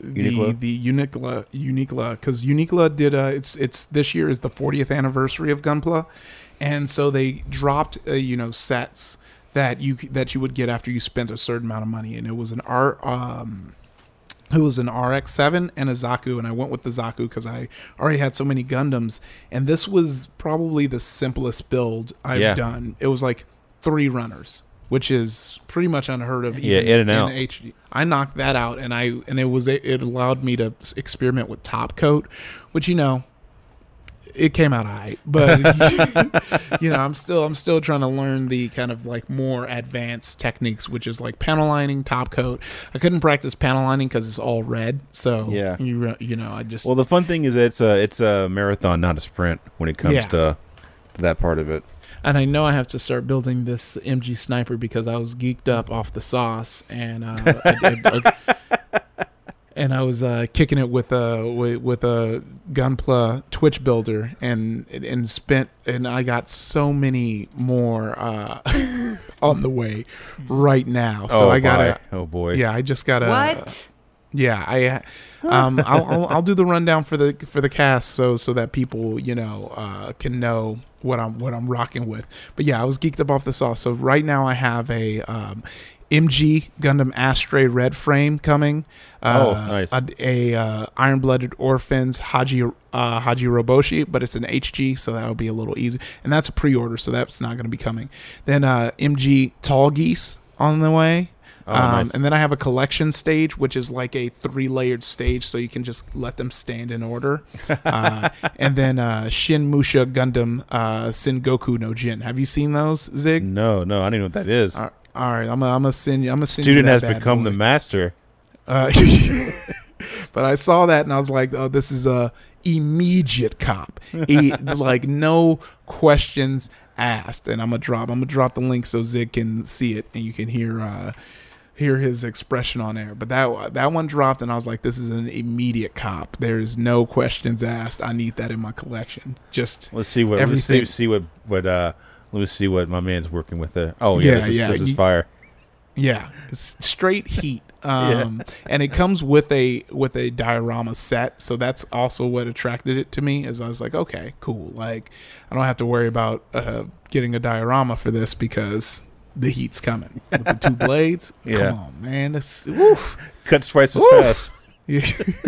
Uniqla, because Uniqla did it's this year is the 40th anniversary of Gunpla, and so they dropped sets that you would get after you spent a certain amount of money, and it was an RX-7 and a Zaku, and I went with the Zaku because I already had so many Gundams, and this was probably the simplest build I've done. It was like 3 runners, which is pretty much unheard of. In and out. HD. I knocked that out, and it allowed me to experiment with top coat, which it came out alright, but I'm still trying to learn the kind of like more advanced techniques, which is like panel lining, top coat. I couldn't practice panel lining because it's all red. So yeah, I just. Well, the fun thing is it's a marathon, not a sprint, when it comes to that part of it. And I know I have to start building this MG sniper because I was geeked up off the sauce, and and I was kicking it with a Gunpla Twitch builder, and I got so many more on the way right now. So I gotta. Oh boy. Yeah, I just gotta. What? Yeah, I'll do the rundown for the cast so that people can know what I'm rocking with. But yeah, I was geeked up off the sauce. So right now I have a MG Gundam Astray red frame coming. Nice. A Iron Blooded Orphans Haji Roboshi, but it's an HG, so that'll be a little easy. And that's a pre-order, so that's not going to be coming. Then MG Tall Geese on the way. Nice. And then I have a collection stage, which is like a 3-layered stage, so you can just let them stand in order. And then Shin Musha Gundam Sengoku no Jin. Have you seen those, Zig? No, I don't know what that is. All right, I'm gonna send you. Student has become the master. But I saw that and I was like, oh, this is a immediate cop. Like no questions asked. And I'm gonna drop the link so Zig can see it and you can hear his expression on air. But that one dropped and I was like, this is an immediate cop. There's no questions asked. I need that in my collection. Just let's see what my man's working with there. Oh yeah, this is fire. Yeah, it's straight heat. And it comes with a diorama set, so that's also what attracted it to me. As I was like, okay, cool. Like I don't have to worry about getting a diorama for this because the heat's coming with the 2 blades. Yeah. Come on, man. This cuts twice as fast. Yeah.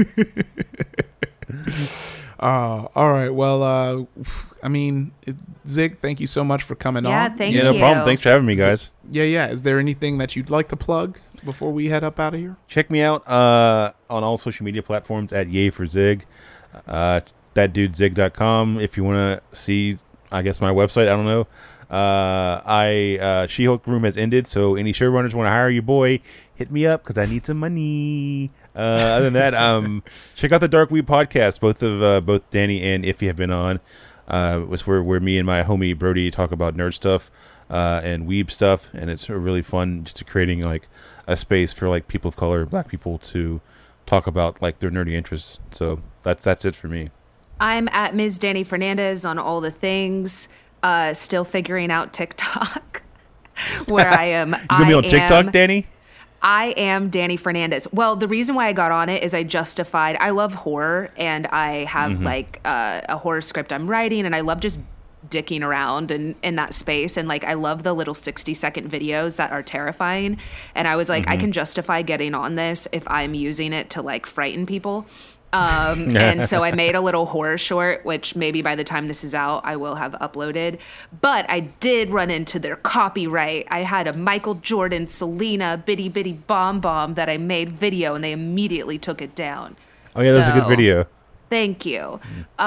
All right. Well, Zig, thank you so much for coming on. Yeah, thank you. No problem. Thanks for having me, guys. Yeah. Is there anything that you'd like to plug before we head up out of here? Check me out on all social media platforms at Yay for Zig. ThatDudeZig.com. If you want to see, I guess, my website, I don't know. She-Hulk room has ended, so any showrunners want to hire your boy, hit me up because I need some money. Other than that, check out the Dark Weeb podcast. Both Danny and Iffy have been on. Was where me and my homie Brody talk about nerd stuff and weeb stuff, and it's really fun just creating like a space for like people of color, black people to talk about like their nerdy interests. So that's it for me. I'm at Ms. Danny Fernandez on all the things. Still figuring out TikTok, where I am. You gonna be on TikTok, Danny? I am Danny Fernandez. Well, the reason why I got on it is I love horror, and I have like a horror script I'm writing, and I love just dicking around in that space. And like, I love the little 60-second videos that are terrifying. And I was like, I can justify getting on this if I'm using it to like frighten people. And so I made a little horror short, which maybe by the time this is out, I will have uploaded. But I did run into their copyright. I had a Michael Jordan, Selena, Bitty Bitty Bomb Bomb that I made video, and they immediately took it down. Oh yeah, that's a good video. Thank you.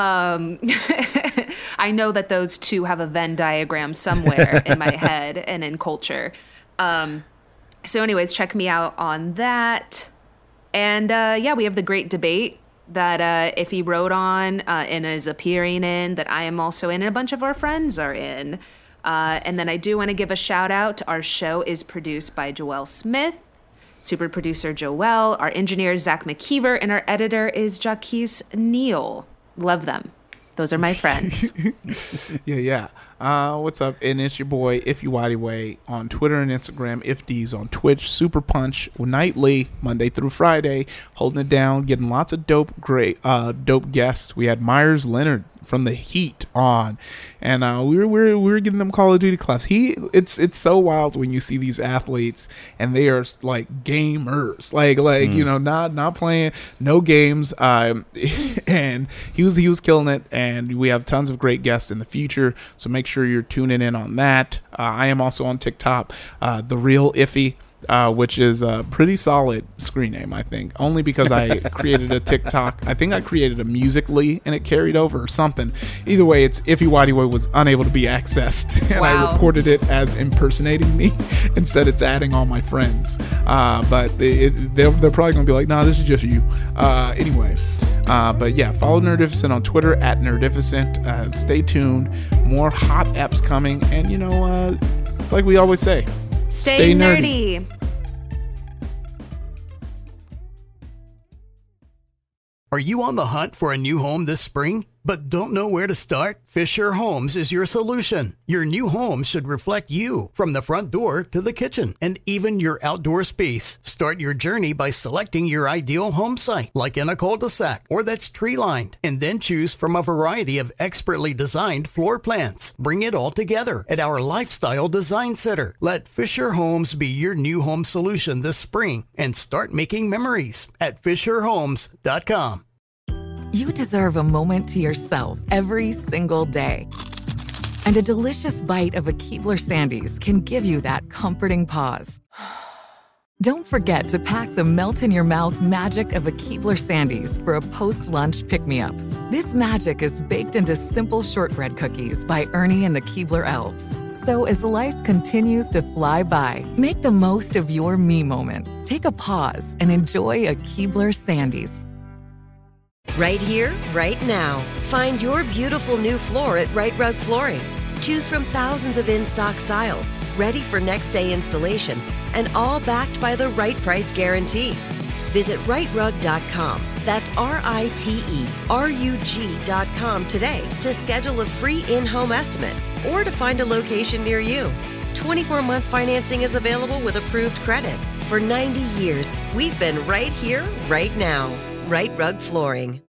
I know that those two have a Venn diagram somewhere in my head and in culture. So anyways, check me out on that. And we have the great debate that if he wrote on and is appearing in, that I am also in, and a bunch of our friends are in. And then I do want to give a shout out. Our show is produced by Joelle Smith, super producer Joelle, our engineer Zach McKeever, and our editor is Jaquise Neal. Love them. Those are my friends. Yeah. What's up? And it's your boy, Iffy Whitey Way, on Twitter and Instagram, IfD's on Twitch, Super Punch, nightly, Monday through Friday, holding it down, getting lots of dope guests. We had Myers Leonard from The Heat on, and we were giving them Call of Duty claps. It's so wild when you see these athletes and they are like gamers, like not playing no games. And he was killing it, and we have tons of great guests in the future. So make sure you're tuning in on that. I am also on TikTok, The Real Iffy. which is a pretty solid screen name, I think. Only because I created a TikTok. I think I created a Musical.ly and it carried over or something. Either way, it's Ify Nwadiwe was unable to be accessed, and I reported it as impersonating me. Instead, it's adding all my friends. But they're probably going to be like, nah, this is just you. Anyway. But yeah, follow Nerdificent on Twitter at Nerdificent. Stay tuned. More hot apps coming. And, like we always say, stay nerdy. Are you on the hunt for a new home this spring, but don't know where to start? Fisher Homes is your solution. Your new home should reflect you, from the front door to the kitchen, and even your outdoor space. Start your journey by selecting your ideal home site, like in a cul-de-sac or that's tree-lined, and then choose from a variety of expertly designed floor plans. Bring it all together at our Lifestyle Design Center. Let Fisher Homes be your new home solution this spring, and start making memories at FisherHomes.com. You deserve a moment to yourself every single day. And a delicious bite of a Keebler Sandies can give you that comforting pause. Don't forget to pack the melt-in-your-mouth magic of a Keebler Sandies for a post-lunch pick-me-up. This magic is baked into simple shortbread cookies by Ernie and the Keebler Elves. So as life continues to fly by, make the most of your me moment. Take a pause and enjoy a Keebler Sandies. Right here, right now. Find your beautiful new floor at Right Rug Flooring. Choose from thousands of in-stock styles, ready for next day installation, and all backed by the right price guarantee. Visit rightrug.com. That's RITERUG.com today to schedule a free in-home estimate or to find a location near you. 24-month financing is available with approved credit. For 90 years, we've been right here, right now. Right Rug Flooring.